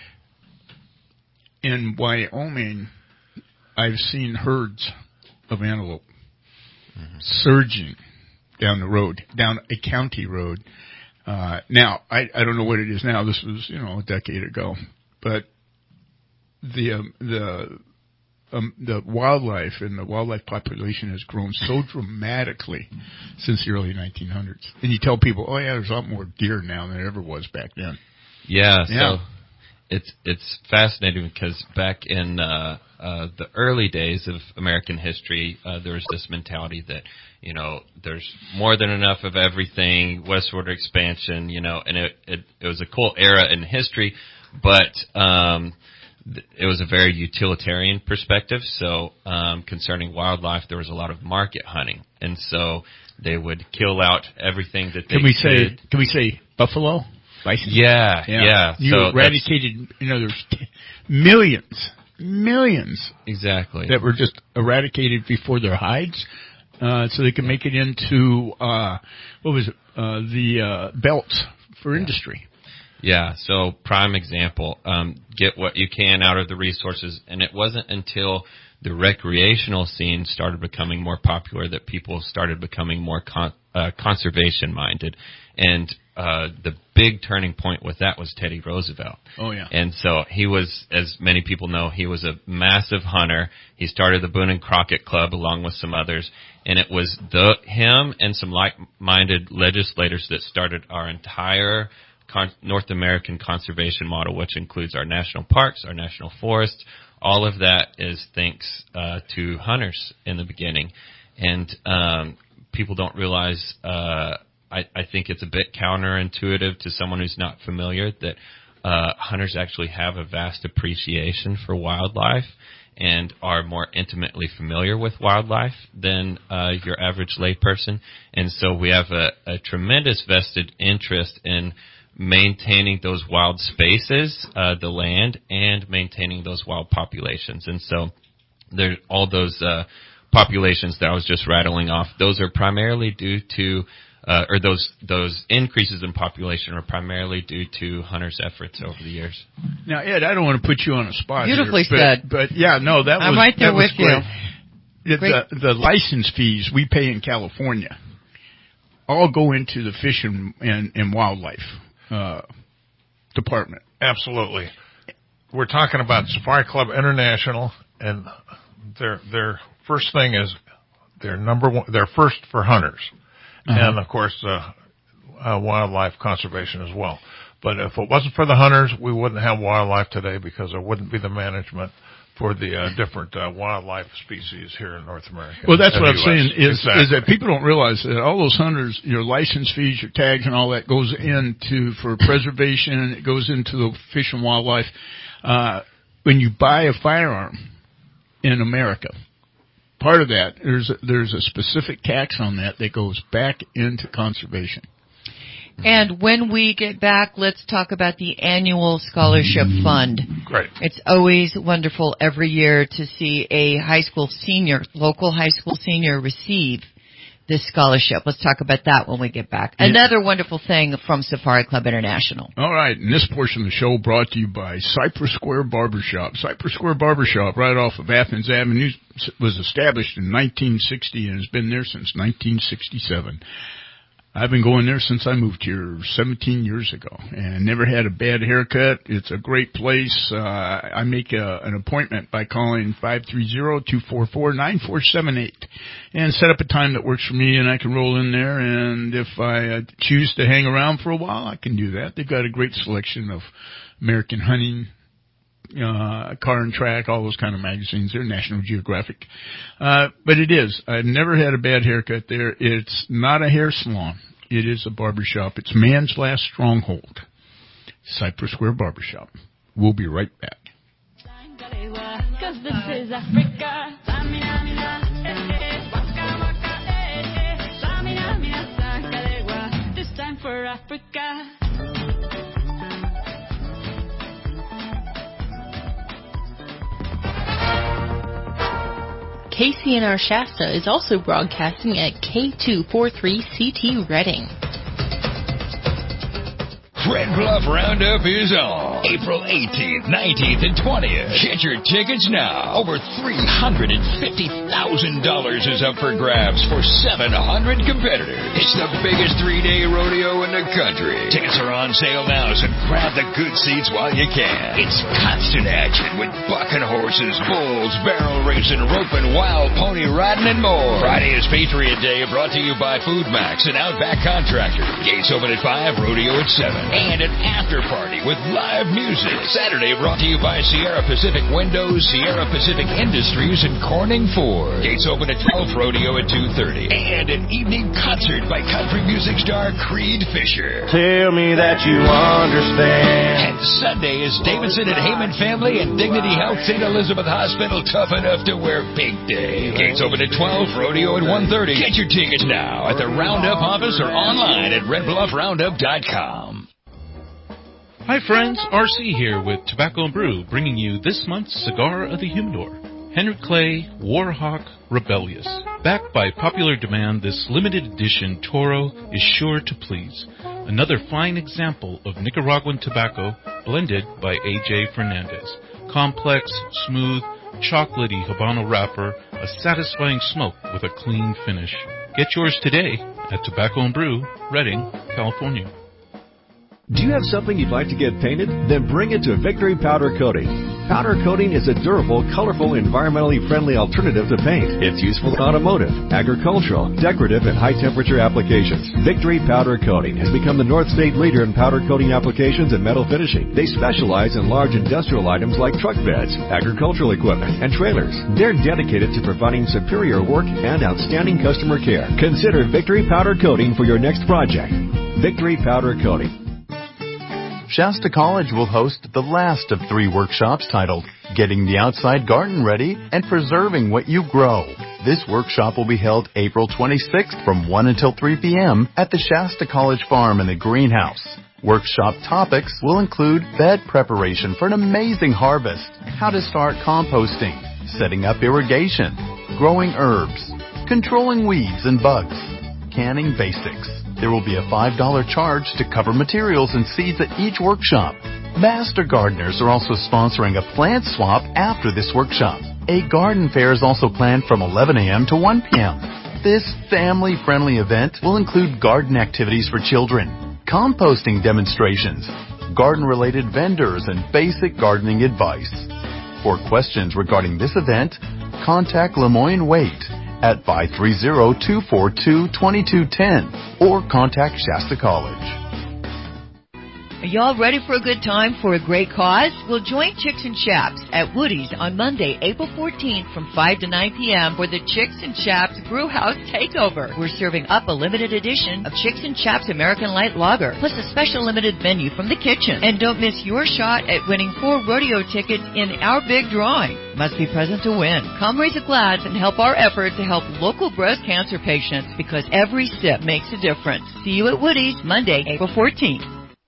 in Wyoming, I've seen herds of antelope mm-hmm. surging down the road, down a county road. Uh, now I I don't know what it is now. This was you know a decade ago, but the um, the Um, the wildlife and the wildlife population has grown so dramatically since the early nineteen hundreds. And you tell people, oh yeah, there's a lot more deer now than there ever was back then. Yeah, yeah. so it's it's fascinating because back in uh, uh, the early days of American history, uh, there was this mentality that, you know, there's more than enough of everything, westward expansion, you know, and it, it, it was a cool era in history, but um it was a very utilitarian perspective. So, um, concerning wildlife, there was a lot of market hunting. And so they would kill out everything that they Can we could. say, can we say buffalo? Bison? Yeah, yeah. yeah. You so eradicated, you know, there's t- millions, millions. Exactly. That were just eradicated before their hides. Uh, so they could make it into, uh, what was it, uh, the, uh, belts for yeah. industry. Yeah, so prime example, um, get what you can out of the resources. And it wasn't until the recreational scene started becoming more popular, that people started becoming more con- uh, conservation-minded. And uh, the big turning point with that was Teddy Roosevelt. Oh, yeah. And so he was, as many people know, he was a massive hunter. He started the Boone and Crockett Club along with some others. And it was the him and some like-minded legislators that started our entire con- North American conservation model, which includes our national parks, our national forests. All of that is thanks uh, to hunters in the beginning. And um, people don't realize, uh, I, I think it's a bit counterintuitive to someone who's not familiar, that uh, hunters actually have a vast appreciation for wildlife and are more intimately familiar with wildlife than uh, your average layperson. And so we have a, a tremendous vested interest in maintaining those wild spaces, uh, the land, and maintaining those wild populations. And so there, all those uh, populations that I was just rattling off, those are primarily due to, uh, or those those increases in population are primarily due to hunters' efforts over the years. Now, Ed, I don't want to put you on a spot Beautifully here, said. But, but yeah, no, that I'm was right there that was with great. you. The, the, the license fees we pay in California all go into the Fish and, and, and Wildlife uh, Department. Absolutely. We're talking about Safari Club International, and their their first thing is their number one. They're first for hunters, uh-huh. and of course uh, uh, wildlife conservation as well. But if it wasn't for the hunters, we wouldn't have wildlife today, because there wouldn't be the management for the uh, different uh, wildlife species here in North America. Well, that's what I'm saying is, exactly. is that people don't realize that all those hunters, your license fees, your tags, and all that goes into for preservation. It goes into the fish and wildlife. Uh, when you buy a firearm in America, part of that there's a, there's a specific tax on that that goes back into conservation. And when we get back, let's talk about the annual scholarship fund. Great. It's always wonderful every year to see a high school senior, local high school senior, receive this scholarship. Let's talk about that when we get back. Yeah. Another wonderful thing from Safari Club International. All right, and this portion of the show brought to you by Cypress Square Barbershop. Cypress Square Barbershop, right off of Athens Avenue, was established in nineteen sixty and has been there since nineteen sixty-seven. I've been going there since I moved here seventeen years ago, and never had a bad haircut. It's a great place. Uh, I make a, an appointment by calling five three zero, two four four, nine four seven eight and set up a time that works for me, and I can roll in there. And if I uh, choose to hang around for a while, I can do that. They've got a great selection of American Hunting, uh, Car and Track, all those kind of magazines. They're National Geographic. Uh, but it is. I've never had a bad haircut there. It's not a hair salon. It is a barbershop. It's man's last stronghold. Cypress Square Barbershop. We'll be right back. Cause this is Africa. This time for Africa. K C N R Shasta is also broadcasting at K two forty-three C T Redding. Red Bluff Roundup is on April eighteenth, nineteenth, and twentieth. Get your tickets now. Over three hundred fifty thousand dollars is up for grabs for seven hundred competitors. It's the biggest three-day rodeo in the country. Tickets are on sale now, so grab the good seats while you can. It's constant action with bucking horses, bulls, barrel racing, roping, wild pony riding, and more. Friday is Patriot Day, brought to you by Food Max and Outback Contractors. Gates open at five, rodeo at seven. And an after party with live music. Saturday brought to you by Sierra Pacific Windows, Sierra Pacific Industries, and Corning Ford. Gates open at twelve, rodeo at two thirty. And an evening concert by country music star Creed Fisher. Tell me that you understand. And Sunday is Davidson and Heyman Family and Dignity Health Saint Elizabeth Hospital, tough enough to wear pink day. Gates open at twelve, rodeo at one thirty. Get your tickets now at the Roundup office or online at red bluff roundup dot com. Hi friends, R C here with Tobacco and Brew, bringing you this month's Cigar of the Humidor. Henry Clay, Warhawk, Rebellious. Backed by popular demand, this limited edition Toro is sure to please. Another fine example of Nicaraguan tobacco blended by A J Fernandez. Complex, smooth, chocolatey Habano wrapper, a satisfying smoke with a clean finish. Get yours today at Tobacco and Brew, Redding, California. Do you have something you'd like to get painted? Then bring it to Victory Powder Coating. Powder coating is a durable, colorful, environmentally friendly alternative to paint. It's useful in automotive, agricultural, decorative, and high-temperature applications. Victory Powder Coating has become the North State leader in powder coating applications and metal finishing. They specialize in large industrial items like truck beds, agricultural equipment, and trailers. They're dedicated to providing superior work and outstanding customer care. Consider Victory Powder Coating for your next project. Victory Powder Coating. Shasta College will host the last of three workshops titled Getting the Outside Garden Ready and Preserving What You Grow. This workshop will be held April twenty-sixth from one until three p.m. at the Shasta College Farm in the greenhouse. Workshop topics will include bed preparation for an amazing harvest, how to start composting, setting up irrigation, growing herbs, controlling weeds and bugs, canning basics. There will be a five dollars charge to cover materials and seeds at each workshop. Master Gardeners are also sponsoring a plant swap after this workshop. A garden fair is also planned from eleven a.m. to one p.m. This family-friendly event will include garden activities for children, composting demonstrations, garden-related vendors, and basic gardening advice. For questions regarding this event, contact Lemoyne Waite at five three zero, two four two, two two one zero or contact Shasta College. Are y'all ready for a good time for a great cause? Well, join Chicks and Chaps at Woody's on Monday, April fourteenth from five to nine p.m. for the Chicks and Chaps Brewhouse Takeover. We're serving up a limited edition of Chicks and Chaps American Light Lager, plus a special limited menu from the kitchen. And don't miss your shot at winning four rodeo tickets in our big drawing. Must be present to win. Come raise a glass and help our effort to help local breast cancer patients, because every sip makes a difference. See you at Woody's Monday, April fourteenth.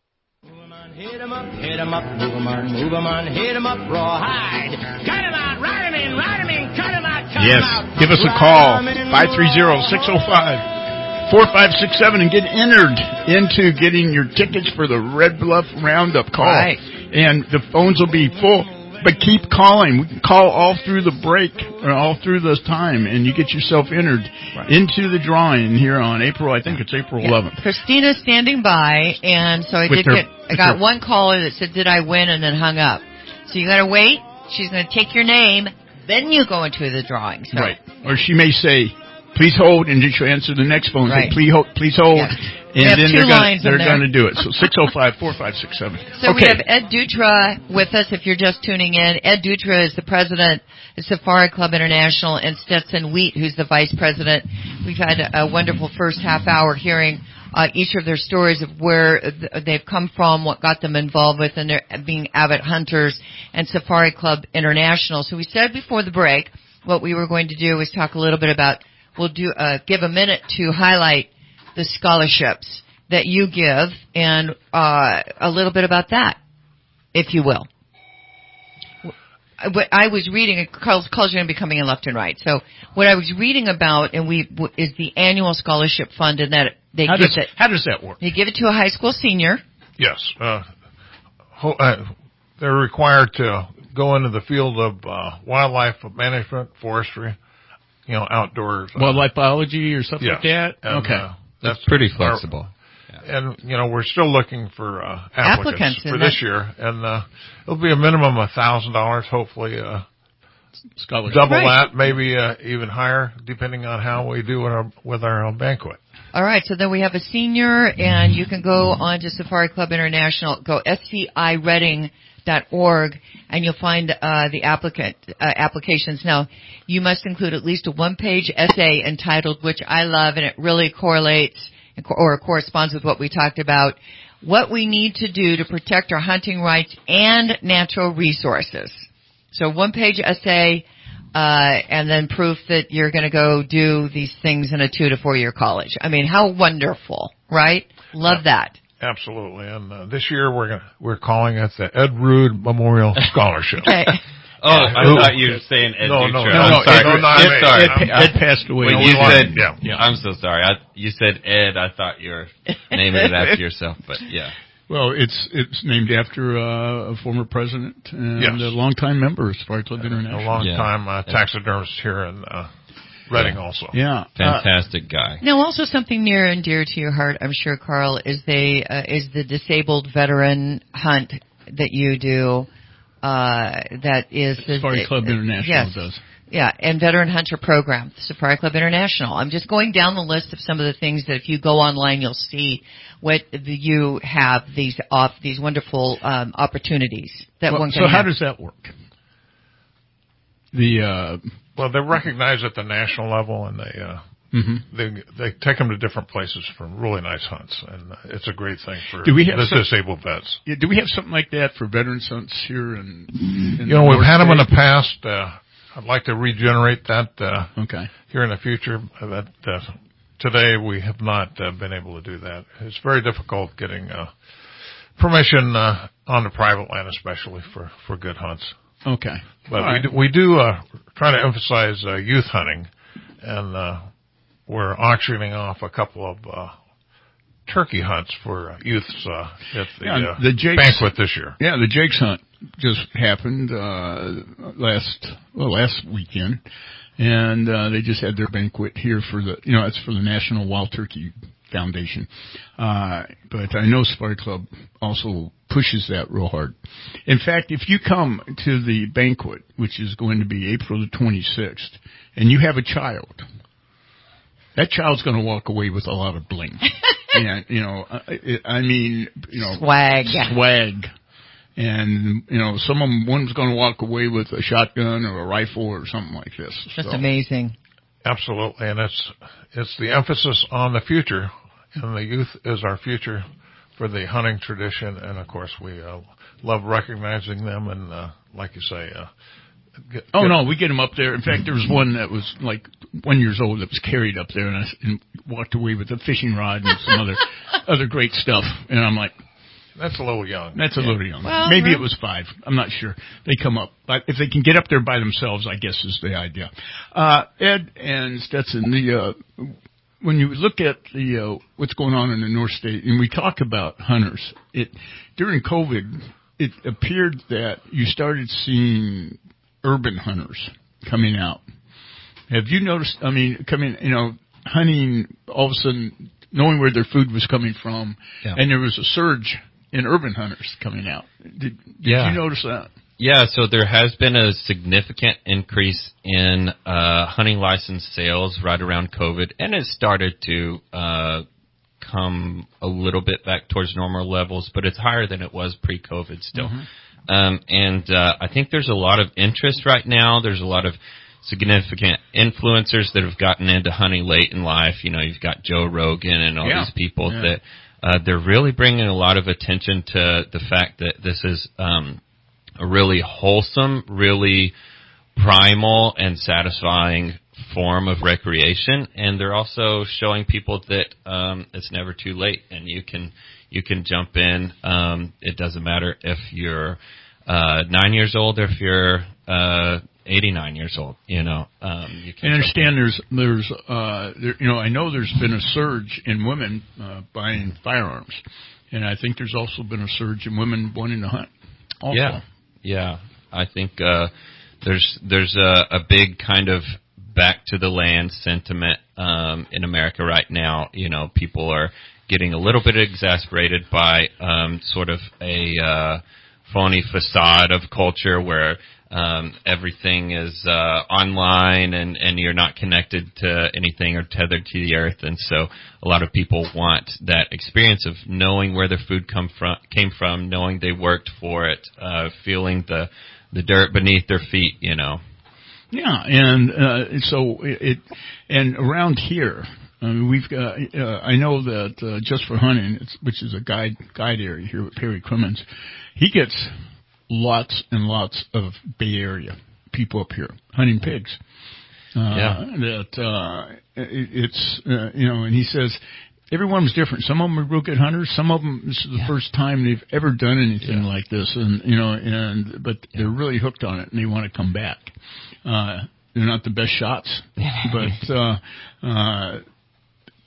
Hit 'em up, hit 'em up, move 'em on, move 'em on, hit 'em up, rawhide. Cut 'em out, ride 'em in, ride 'em in, cut 'em out, cut 'em yes. out. Yes, give us a call, five three zero, six zero five, four five six seven, and get entered into getting your tickets for the Red Bluff Roundup call. Right. And the phones will be full. But keep calling. We can call all through the break, or all through this time, and you get yourself entered right. into the drawing here on April, I think it's April yeah. eleventh. Christina's standing by, and so I With did her, get, I got her. one caller that said, did I win, and then hung up. So you gotta wait. She's gonna take your name, then you go into the drawing. So. Right. Or she may say, please hold, and just answer the next phone. Right. Say, please hold, please hold. Yes. And then they're going they're going to do it. So six oh five, four five six seven. So okay. we have Ed Dutra with us if you're just tuning in. Ed Dutra is the president of Safari Club International, and Stetson Wheat, who's the vice president. We've had a, a wonderful first half hour hearing uh, each of their stories of where th- they've come from, what got them involved with, and their being avid hunters, and Safari Club International. So we said before the break what we were going to do was talk a little bit about, we'll do uh, give a minute to highlight the scholarships that you give, and uh, a little bit about that, if you will. What I was reading, calls calls are going to be coming in left and right. So what I was reading about, and we is the annual scholarship fund, and that they how give does, it. How does that work? They give it to a high school senior. Yes, uh, ho- uh, they're required to go into the field of uh, wildlife management, forestry, you know, outdoors, uh, wildlife biology or something yeah. like that. And, okay, uh, that's pretty flexible. Our, And, you know, we're still looking for uh, applicants, applicants for this year. And uh, it'll be a minimum of one thousand dollars, hopefully uh, scholarship. double right. that, maybe uh, even higher, depending on how we do with our, with our uh, banquet. All right, so then we have a senior, and you can go on to Safari Club International, go S C I Redding dot org, and you'll find uh, the applicant uh, applications. Now, you must include at least a one-page essay entitled, which I love, and it really correlates or corresponds with what we talked about, what we need to do to protect our hunting rights and natural resources. So one-page essay, uh, and then proof that you're going to go do these things in a two to four-year college. I mean, how wonderful, right? Love yeah, that. Absolutely. And uh, this year we're gonna, we're calling it the Ed Rood Memorial Scholarship. Okay. Oh, I Ooh. thought you were saying Ed no, Dutra. no, no, I'm no, sorry. no, no, I'm Ed, sorry. Ed, Ed passed away. When no, you we said, yeah, yeah. I'm so sorry. I, you said Ed. I thought you were naming it after yourself, but yeah. Well, it's it's named after uh, a former president and yes. a longtime member of Safari Club International. A long-time yeah. uh, taxidermist here in uh, Reading yeah. also. Yeah. Fantastic uh, guy. Now, also something near and dear to your heart, I'm sure, Carl, is they uh, is the disabled veteran hunt that you do. Uh, that is the Safari Club uh, International yes. does. Yeah, and Veteran Hunter Program, Safari Club International. I'm just going down the list of some of the things that if you go online, you'll see what the, you have these off these wonderful um, opportunities that well, one can So have. how does that work? The uh, well, they're recognized at the national level, and they uh, mm-hmm. they they take them to different places for really nice hunts, and it's a great thing for do we have the some, disabled vets. Yeah, do we have something like that for veterans hunts here? In, in you know, we've had them in the past. Uh, I'd like to regenerate that uh, okay. here in the future. That uh, today we have not uh, been able to do that. It's very difficult getting uh, permission uh, on the private land, especially for, for good hunts. Okay, but right. we do, we do uh, try to emphasize uh, youth hunting, and uh, we're auctioning off a couple of uh, turkey hunts for youths uh, at the, yeah, uh, the Jake's, banquet this year. Yeah, the Jake's hunt just happened uh, last well last weekend, and uh, they just had their banquet here for the you know it's for the National Wild Turkey Foundation. Uh, but I know Safari Club also pushes that real hard. In fact, if you come to the banquet, which is going to be April the twenty-sixth, and you have a child, that child's going to walk away with a lot of bling. And, you know, I, I mean, you know, swag, swag. And, you know, some of them, one's going to walk away with a shotgun or a rifle or something like this. That's so. amazing. Absolutely. And it's, it's the emphasis on the future, and the youth is our future for the hunting tradition. And of course, we uh, love recognizing them. And, uh, like you say, uh, Get, oh get, no, we get them up there. In fact, there was one that was like one years old that was carried up there, and I and walked away with a fishing rod and some other other great stuff. And I'm like, that's a little young. That's a yeah. little young. Well, Maybe right. it was five. I'm not sure. They come up, but if they can get up there by themselves, I guess is the idea. Uh, Ed and Stetson, the uh, when you look at the uh, what's going on in the North State, and we talk about hunters, it during COVID, it appeared that you started seeing urban hunters coming out. Have you noticed, I mean, coming, you know, hunting, all of a sudden, knowing where their food was coming from, yeah. and there was a surge in urban hunters coming out. Did, did yeah. you notice that? Yeah, so there has been a significant increase in uh, hunting license sales right around COVID, and it started to uh, come a little bit back towards normal levels, but it's higher than it was pre-COVID still. Mm-hmm. Um, and uh, I think there's a lot of interest right now. There's a lot of significant influencers that have gotten into hunting late in life. You know, you've got Joe Rogan and all yeah. these people yeah. that uh, they're really bringing a lot of attention to the fact that this is um, a really wholesome, really primal and satisfying form of recreation. And they're also showing people that um, it's never too late, and you can you can jump in. Um, it doesn't matter if you're uh, nine years old or if you're uh, eighty-nine years old. You know, um, you can. And understand there's there's uh, there, you know I know there's been a surge in women uh, buying firearms, and I think there's also been a surge in women wanting to hunt. Also. Yeah, yeah. I think uh, there's there's a, a big kind of back to the land sentiment um, in America right now. You know, people are getting a little bit exasperated by um, sort of a uh, phony facade of culture where um, everything is uh, online and, and you're not connected to anything or tethered to the earth. And so a lot of people want that experience of knowing where their food come from, came from, knowing they worked for it, uh, feeling the the dirt beneath their feet, you know. Yeah, and uh, so it, it and around here, I mean, we've got. Uh, I know that uh, Just for Hunting, it's, which is a guide guide area here with Perry Crimmins, he gets lots and lots of Bay Area people up here hunting pigs. Uh, yeah. That uh, it, it's uh, you know, and he says everyone was different. Some of them are real good hunters. Some of them, this is the yeah. first time they've ever done anything yeah. like this, and you know, and but yeah. they're really hooked on it and they want to come back. Uh, they're not the best shots, but uh, uh,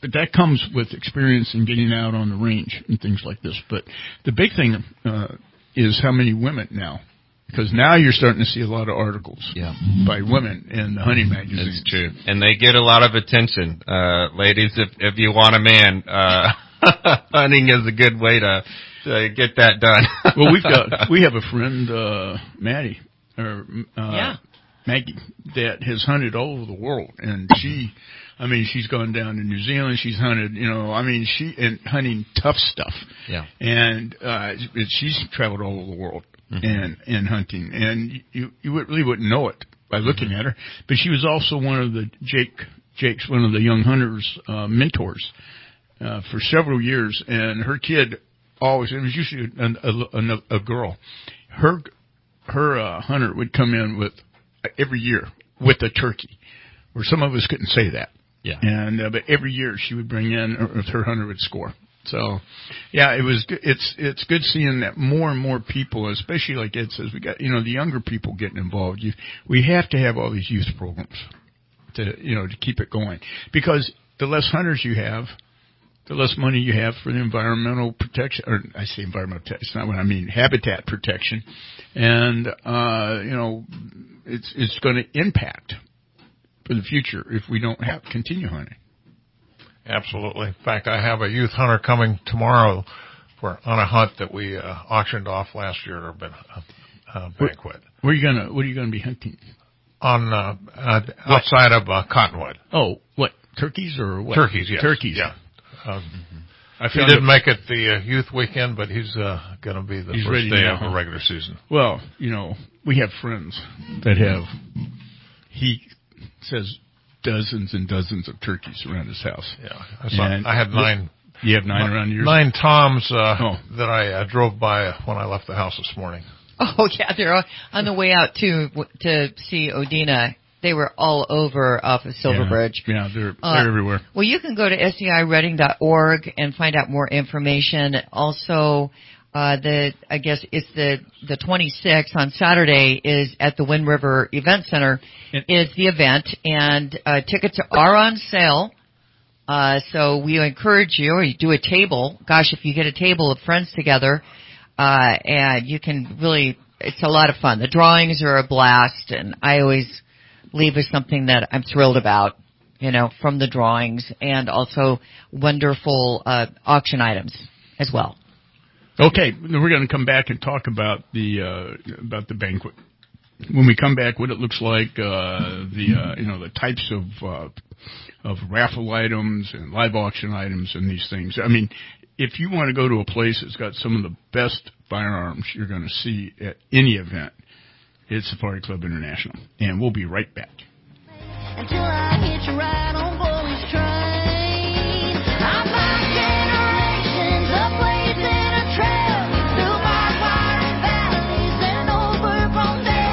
but that comes with experience in getting out on the range and things like this. But the big thing uh, is how many women now. Because now you're starting to see a lot of articles yeah. by women in the hunting magazines. It's true. And they get a lot of attention. Uh, ladies, if, if you want a man, uh, hunting is a good way to, to get that done. Well, we've got, we have a friend, uh, Maddie, or, uh, yeah. Maggie, that has hunted all over the world. And she, I mean, she's gone down to New Zealand. She's hunted, you know, I mean, she, and hunting tough stuff. Yeah. And, uh, she's traveled all over the world. Mm-hmm. And, and hunting. And you, you really wouldn't know it by looking mm-hmm. at her. But she was also one of the Jake, Jake's one of the young hunters, uh, mentors, uh, for several years. And her kid always, it was usually a, a, a girl. Her, her, uh, hunter would come in with, uh, every year with a turkey, where some of us couldn't say that. Yeah. And, uh, but every year she would bring in, or her hunter would score. So, yeah, it was. It's it's good seeing that more and more people, especially like Ed says, we got you know the younger people getting involved. You, we have to have all these youth programs to you know to keep it going, because the less hunters you have, the less money you have for the environmental protection. Or I say environmental protection, it's not what I mean. Habitat protection, and uh, you know it's it's going to impact for the future if we don't have continue hunting. Absolutely. In fact, I have a youth hunter coming tomorrow for on a hunt that we uh, auctioned off last year at our ben, uh, uh, banquet. Where, where are you gonna What are you gonna be hunting? On uh, uh, outside of uh, Cottonwood. Oh, what turkeys or what? Turkeys, yes. Turkeys. Yeah. Um, mm-hmm. I he didn't make it the uh, youth weekend, but he's uh, going to be the he's first day now, of the regular season. Well, you know, we have friends that have. He says. Dozens and dozens of turkeys around his house. Yeah, I, saw, I had nine. You have nine around yours? Nine toms uh, oh. that I uh, drove by when I left the house this morning. Oh yeah, they're on the way out to to see Odina. They were all over off of Silverbridge. Yeah, yeah they're, uh, they're everywhere. Well, you can go to S C I reading dot org and find out more information. Also, uh, the I guess it's the the twenty-sixth on Saturday is at the Wind River Event Center. Is the event, and uh, tickets are on sale. Uh, so we encourage you, or you do a table. Gosh, if you get a table of friends together, uh, and you can really, it's a lot of fun. The drawings are a blast, and I always leave with something that I'm thrilled about, you know, from the drawings, and also wonderful uh, auction items as well. Okay, we're going to come back and talk about the uh, about the banquet. When we come back, what it looks like, uh, the, uh, you know, the types of, uh, of raffle items and live auction items and these things. I mean, if you want to go to a place that's got some of the best firearms you're going to see at any event, it's Safari Club International. And we'll be right back. Until I hit you right on Bully's train, I'm my generations, a place in a trail, through barbed wire and valleys and overgrown days.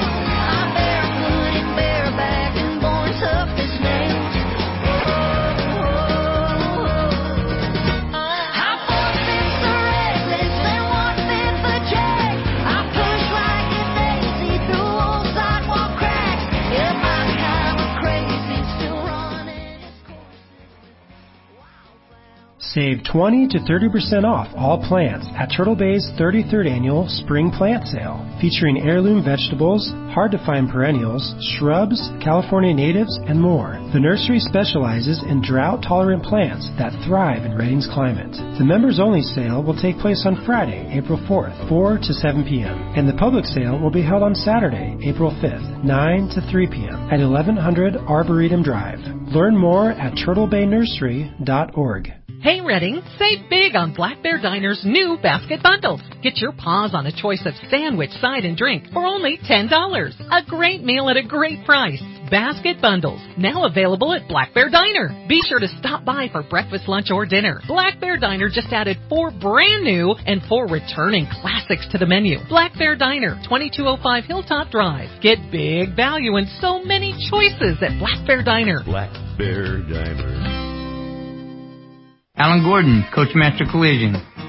Save twenty to thirty percent off all plants at Turtle Bay's thirty-third Annual Spring Plant Sale, featuring heirloom vegetables, hard-to-find perennials, shrubs, California natives, and more. The nursery specializes in drought-tolerant plants that thrive in Redding's climate. The members-only sale will take place on Friday, April fourth, four to seven p.m., and the public sale will be held on Saturday, April fifth, nine to three p.m. at eleven hundred Arboretum Drive. Learn more at turtle bay nursery dot org. Hey Redding, save big on Black Bear Diner's new basket bundles. Get your paws on a choice of sandwich, side, and drink for only ten dollars. A great meal at a great price. Basket bundles, now available at Black Bear Diner. Be sure to stop by for breakfast, lunch, or dinner. Black Bear Diner just added four brand new and four returning classics to the menu. Black Bear Diner, twenty-two oh five Hilltop Drive. Get big value and so many choices at Black Bear Diner. Black Bear Diner. Alan Gordon, Coachmaster Collision.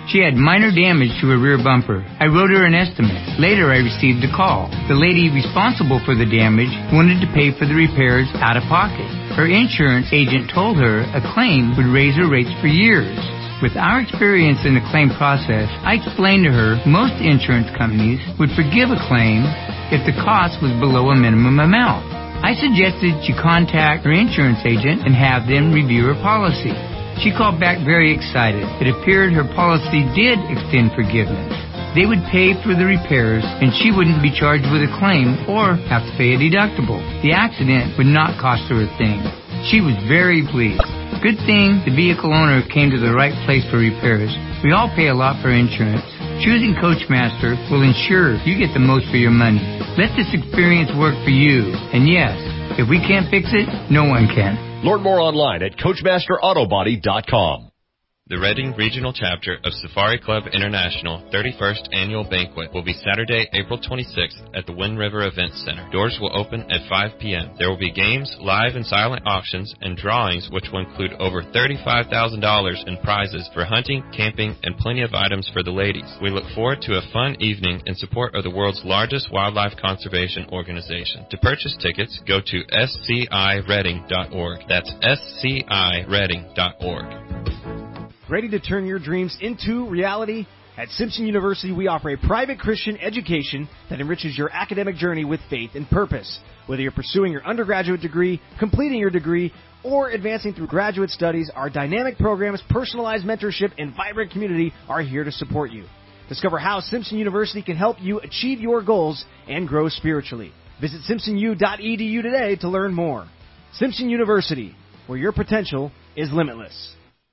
She had minor damage to her rear bumper. I wrote her an estimate. Later, I received a call. The lady responsible for the damage wanted to pay for the repairs out of pocket. Her insurance agent told her a claim would raise her rates for years. With our experience in the claim process, I explained to her most insurance companies would forgive a claim if the cost was below a minimum amount. I suggested she contact her insurance agent and have them review her policy. She called back very excited. It appeared her policy did extend forgiveness. They would pay for the repairs, and she wouldn't be charged with a claim or have to pay a deductible. The accident would not cost her a thing. She was very pleased. Good thing the vehicle owner came to the right place for repairs. We all pay a lot for insurance. Choosing Coachmaster will ensure you get the most for your money. Let this experience work for you. And yes, if we can't fix it, no one can. Learn more online at Coachmaster Auto Body dot com. The Reading Regional Chapter of Safari Club International thirty-first Annual Banquet will be Saturday, April twenty-sixth at the Wind River Event Center. Doors will open at five p.m. There will be games, live and silent auctions, and drawings which will include over thirty-five thousand dollars in prizes for hunting, camping, and plenty of items for the ladies. We look forward to a fun evening in support of the world's largest wildlife conservation organization. To purchase tickets, go to S C I reading dot org. That's S C I reading dot org. Ready to turn your dreams into reality? At Simpson University, we offer a private Christian education that enriches your academic journey with faith and purpose. Whether you're pursuing your undergraduate degree, completing your degree, or advancing through graduate studies, our dynamic programs, personalized mentorship, and vibrant community are here to support you. Discover how Simpson University can help you achieve your goals and grow spiritually. Visit simpson u dot e d u today to learn more. Simpson University, where your potential is limitless.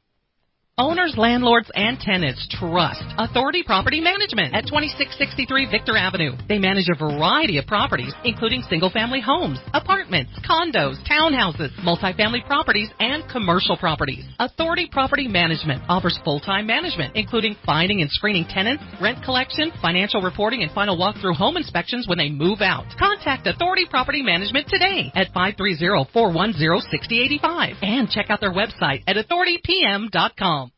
Owners, landlords, and tenants trust Authority Property Management at twenty-six sixty-three Victor Avenue. They manage a variety of properties, including single-family homes, apartments, condos, townhouses, multifamily properties, and commercial properties. Authority Property Management offers full-time management, including finding and screening tenants, rent collection, financial reporting, and final walkthrough home inspections when they move out. Contact Authority Property Management today at five three zero, four one zero, six zero eight five and check out their website at authority p m dot com.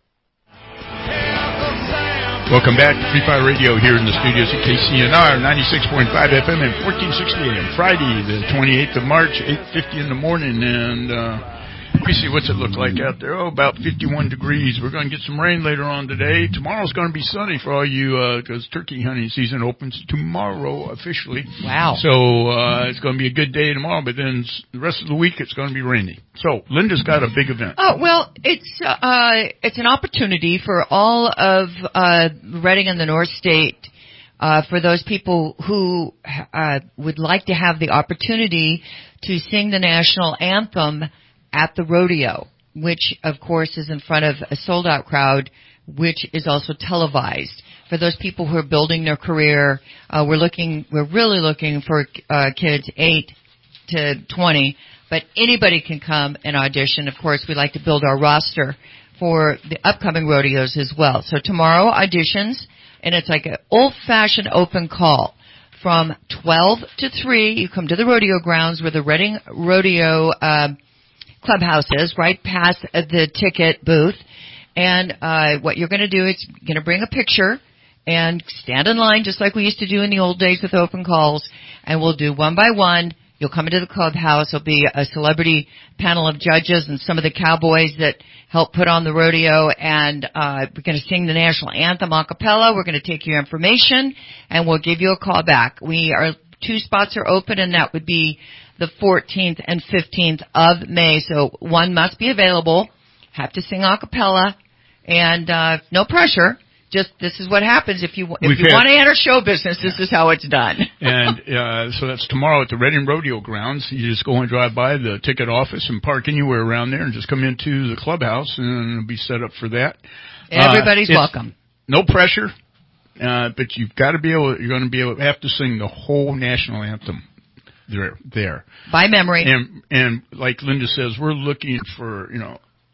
Welcome back to Free Fire Radio here in the studios at K C N R ninety-six point five F M and fourteen sixty A M. Friday, the twenty-eighth of March, eight fifty in the morning, and uh, let me see what's it look like out there. Oh, about fifty-one degrees. We're going to get some rain later on today. Tomorrow's going to be sunny for all you, because uh, turkey hunting season opens tomorrow officially. Wow. So uh, it's going to be a good day tomorrow, but then the rest of the week it's going to be rainy. So Linda's got a big event. Oh, well, it's uh, it's an opportunity for all of uh, Reading and the North State, uh, for those people who uh, would like to have the opportunity to sing the national anthem at the rodeo, which, of course, is in front of a sold-out crowd, which is also televised. For those people who are building their career, uh, we're looking, we're really looking for uh, kids eight to twenty, but anybody can come and audition. Of course, we like to build our roster for the upcoming rodeos as well. So tomorrow, auditions, and it's like an old-fashioned open call. From twelve to three, you come to the rodeo grounds where the Reading Rodeo uh, Clubhouse is, right past the ticket booth. And uh, what you're going to do is you're going to bring a picture and stand in line just like we used to do in the old days with open calls. And we'll do one by one. You'll come into the clubhouse. There'll be a celebrity panel of judges and some of the cowboys that help put on the rodeo. And uh, we're going to sing the national anthem a cappella. We're going to take your information, and we'll give you a call back. We are two spots are open, and that would be the fourteenth and fifteenth of May. So one must be available. Have to sing a cappella, and uh, no pressure. Just this is what happens if you if We've you had, want to enter show business. This is how it's done. And uh, so that's tomorrow at the Reading Rodeo Grounds. You just go and drive by the ticket office and park anywhere around there, and just come into the clubhouse, and it'll be set up for that. Everybody's uh, welcome. No pressure, uh, but you've got to be able. You're going to be able to have to sing the whole national anthem. There, there by memory. And and like Linda says, we're looking for you know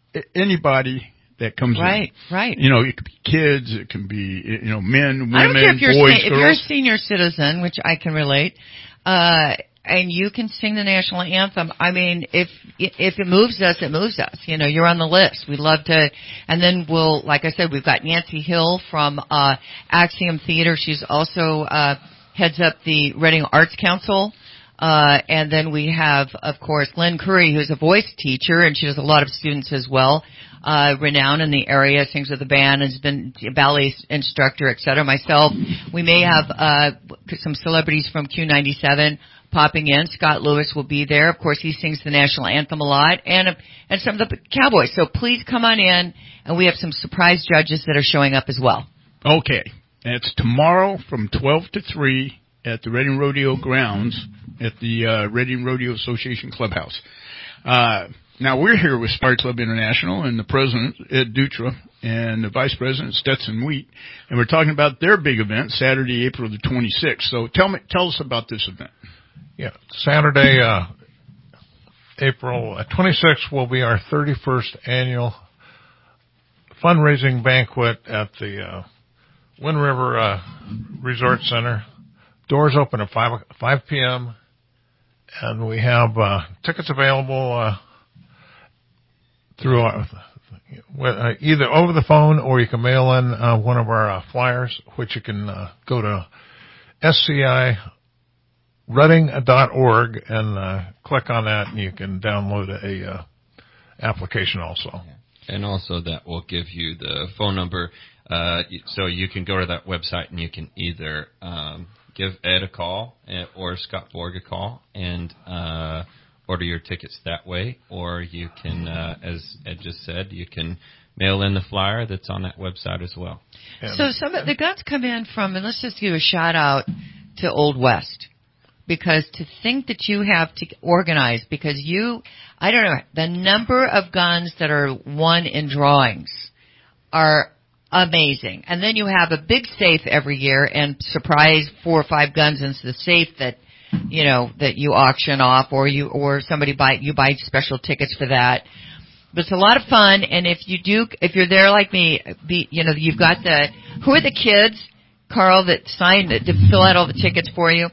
anybody that comes right, in. right. You know, it could be kids, it can be, you know, men, women, I don't care if you're boys, if girls. you're a senior citizen, which I can relate, uh, and you can sing the national anthem. I mean, if if it moves us, it moves us. You know, you're on the list. We'd love to. And then we'll, like I said, we've got Nancy Hill from uh, Axiom Theater. She's also uh, heads up the Reading Arts Council. Uh, and then we have, of course, Lynn Curry, who's a voice teacher, and she does a lot of students as well, uh, renowned in the area, sings with the band, has been a ballet instructor, et cetera. Myself, we may have, uh, some celebrities from Q ninety-seven popping in. Scott Lewis will be there. Of course, he sings the national anthem a lot, and, uh, and some of the Cowboys. So please come on in, and we have some surprise judges that are showing up as well. Okay. It's tomorrow from twelve to three at the Reading Rodeo grounds at the uh, Reading Rodeo Association Clubhouse. Uh, now, we're here with Safari Club International and the president, Ed Dutra, and the vice president, Stetson Wheat, and we're talking about their big event, Saturday, April the twenty-sixth. So tell me, tell us about this event. Yeah, Saturday, uh, April twenty-sixth will be our thirty-first annual fundraising banquet at the uh, Wind River uh, Resort Center. Doors open at five p.m., and we have uh, tickets available uh, through our, uh, either over the phone or you can mail in uh, one of our uh, flyers, which you can uh, go to S C I Reading dot org and uh, click on that, and you can download a uh, application also. And also that will give you the phone number, uh, so you can go to that website and you can either um, give Ed a call or Scott Borg a call and uh, order your tickets that way, or you can, uh, as Ed just said, you can mail in the flyer that's on that website as well. So some of the guns come in from, and let's just give a shout out to Old West, because to think that you have to organize, because you, I don't know, the number of guns that are won in drawings are amazing. And then you have a big safe every year and surprise four or five guns into the safe that, you know, that you auction off, or you, or somebody buy, you buy special tickets for that. But it's a lot of fun. And if you do, if you're there like me, be, you know, you've got the, who are the kids, Carl, that signed, that fill out all the tickets for you?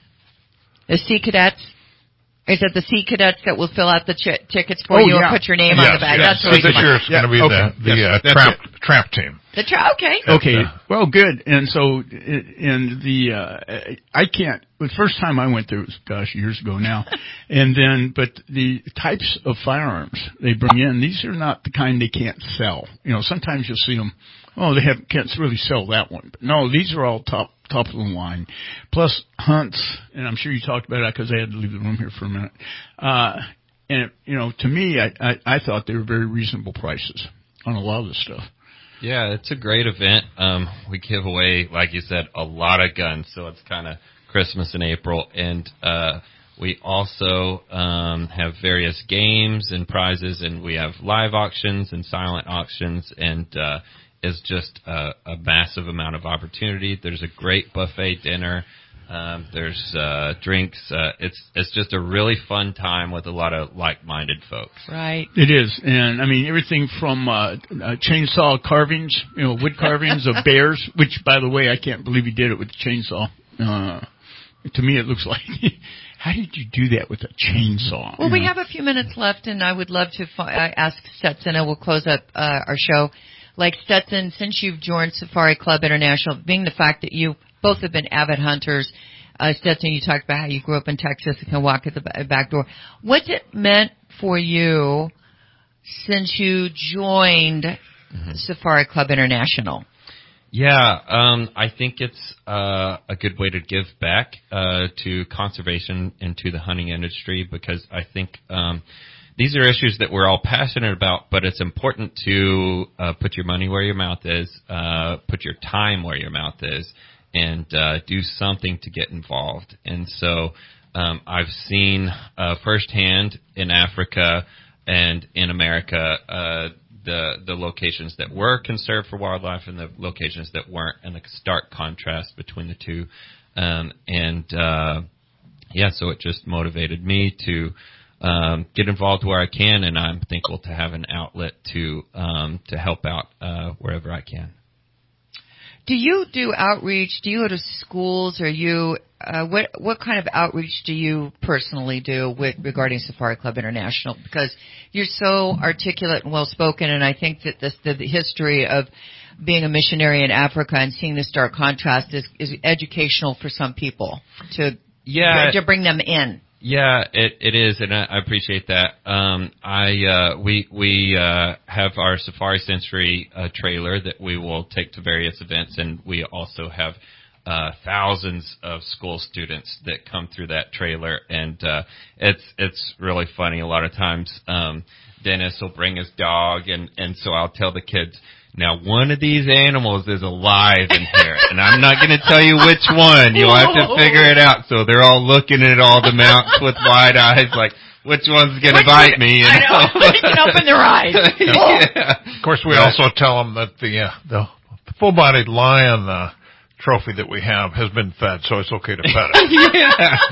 The Sea Cadets? Is it the Sea Cadets that will fill out the ch- tickets for oh, you yeah. and put your name yes, on the back? Yes. That's So what this year it's yeah, going to be okay. the, the yes, uh, trap, trap team. The tra- okay. Okay. Well, good. And so, and the, uh, I can't, the first time I went there was, gosh, years ago now. And then, but the types of firearms they bring in, these are not the kind they can't sell. You know, sometimes you'll see them, oh, they have, can't really sell that one. But no, these are all top, top of the line. Plus hunts, and I'm sure you talked about that because I had to leave the room here for a minute. Uh, and, you know, to me, I, I, I thought they were very reasonable prices on a lot of this stuff. Yeah, it's a great event. Um, we give away, like you said, a lot of guns, so it's kind of Christmas in April. And uh, we also um, have various games and prizes, and we have live auctions and silent auctions, and uh, it's just a, a massive amount of opportunity. There's a great buffet dinner. Um, there's uh, drinks. Uh, it's it's just a really fun time with a lot of like-minded folks. Right. It is, and I mean everything from uh, uh, chainsaw carvings, you know, wood carvings of bears. Which, by the way, I can't believe he did it with the chainsaw. Uh, to me, it looks like, how did you do that with a chainsaw? Well, you we know? have a few minutes left, and I would love to fi- uh, ask Stetson, and we'll close up uh, our show. Like Stetson, since you've joined Safari Club International, being the fact that you both have been avid hunters, uh, Stetson, you talked about how you grew up in Texas and can walk at the back door. What's it meant for you since you joined mm-hmm. Safari Club International? Yeah, um, I think it's uh, a good way to give back uh, to conservation and to the hunting industry, because I think um, these are issues that we're all passionate about, but it's important to uh, put your money where your mouth is, uh, put your time where your mouth is, and uh, do something to get involved. And so um, I've seen uh, firsthand in Africa and in America uh, the the locations that were conserved for wildlife and the locations that weren't, and the stark contrast between the two. Um, and, uh, yeah, so it just motivated me to um, get involved where I can, and I'm thankful to have an outlet to um, to help out uh, wherever I can. Do you do outreach? Do you go to schools? Or you uh, what what kind of outreach do you personally do with regarding Safari Club International? Because you're so articulate and well spoken, and I think that this, the, the history of being a missionary in Africa and seeing the stark contrast is, is educational for some people to yeah to bring them in. Yeah, it it is, and I, I appreciate that. Um, I uh, we we uh, have our Safari Century uh, trailer that we will take to various events, and we also have uh, thousands of school students that come through that trailer, and uh, it's it's really funny. A lot of times, um, Dennis will bring his dog, and and so I'll tell the kids, now, one of these animals is alive in here, and I'm not going to tell you which one. You'll have to figure it out. So they're all looking at all the mounts with wide eyes, like, which one's going to bite me? And I know, they can open their eyes. Yeah. Of course, we also tell them that the uh, the full-bodied lion uh, trophy that we have has been fed, so it's okay to pet it. Yeah.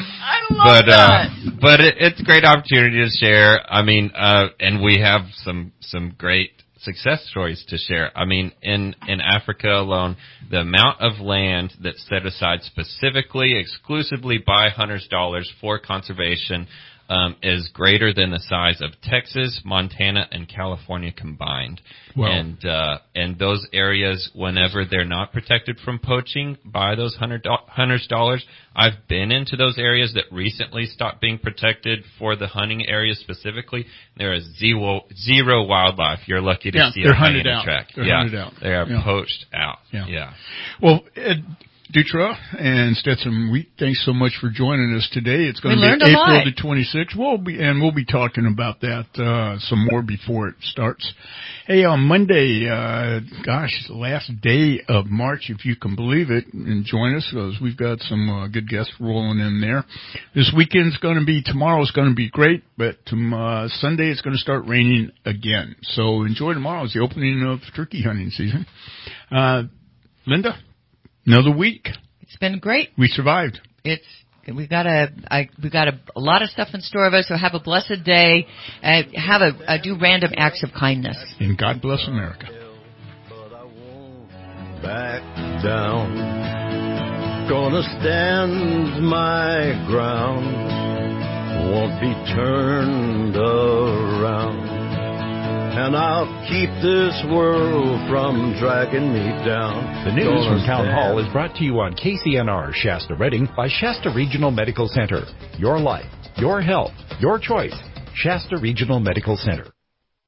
I love but, that. Uh, but it, it's a great opportunity to share. I mean, uh, and we have some some great success stories to share. I mean, in, in Africa alone, the amount of land that's set aside specifically, exclusively by hunters' dollars for conservation um, is greater than the size of Texas, Montana, and California combined. Wow. And uh, and those areas, whenever they're not protected from poaching by those hunter do- hunters' dollars, I've been into those areas that recently stopped being protected for the hunting areas specifically. There is zero, zero wildlife. You're lucky to yeah, see they're a hunted hyena out. track. They're yeah, hunted out. They are yeah. poached out. Yeah. yeah. Well, Ed Dutra and Stetson Wheat, thanks so much for joining us today. It's going we to be April lot. the twenty-sixth. We'll be, and we'll be talking about that uh, some more before it starts. Hey, on Monday, uh, gosh, the last day of March, if you can believe it, and join us because we've got some uh, good guests rolling in there. This weekend's going to be, tomorrow's going to be great, but um, uh, Sunday it's going to start raining again. So enjoy tomorrow. It's the opening of turkey hunting season. Uh, Linda? Another week. It's been great. We survived. It's we've got a I, we've got a, a lot of stuff in store of us. So have a blessed day. Uh, have a, a do random acts of kindness. And God bless America. Back down. Gonna stand my ground. Won't be turned around. And I'll keep this world from dragging me down. The news from Town Hall is brought to you on K C N R Shasta Redding by Shasta Regional Medical Center. Your life, your health, your choice. Shasta Regional Medical Center.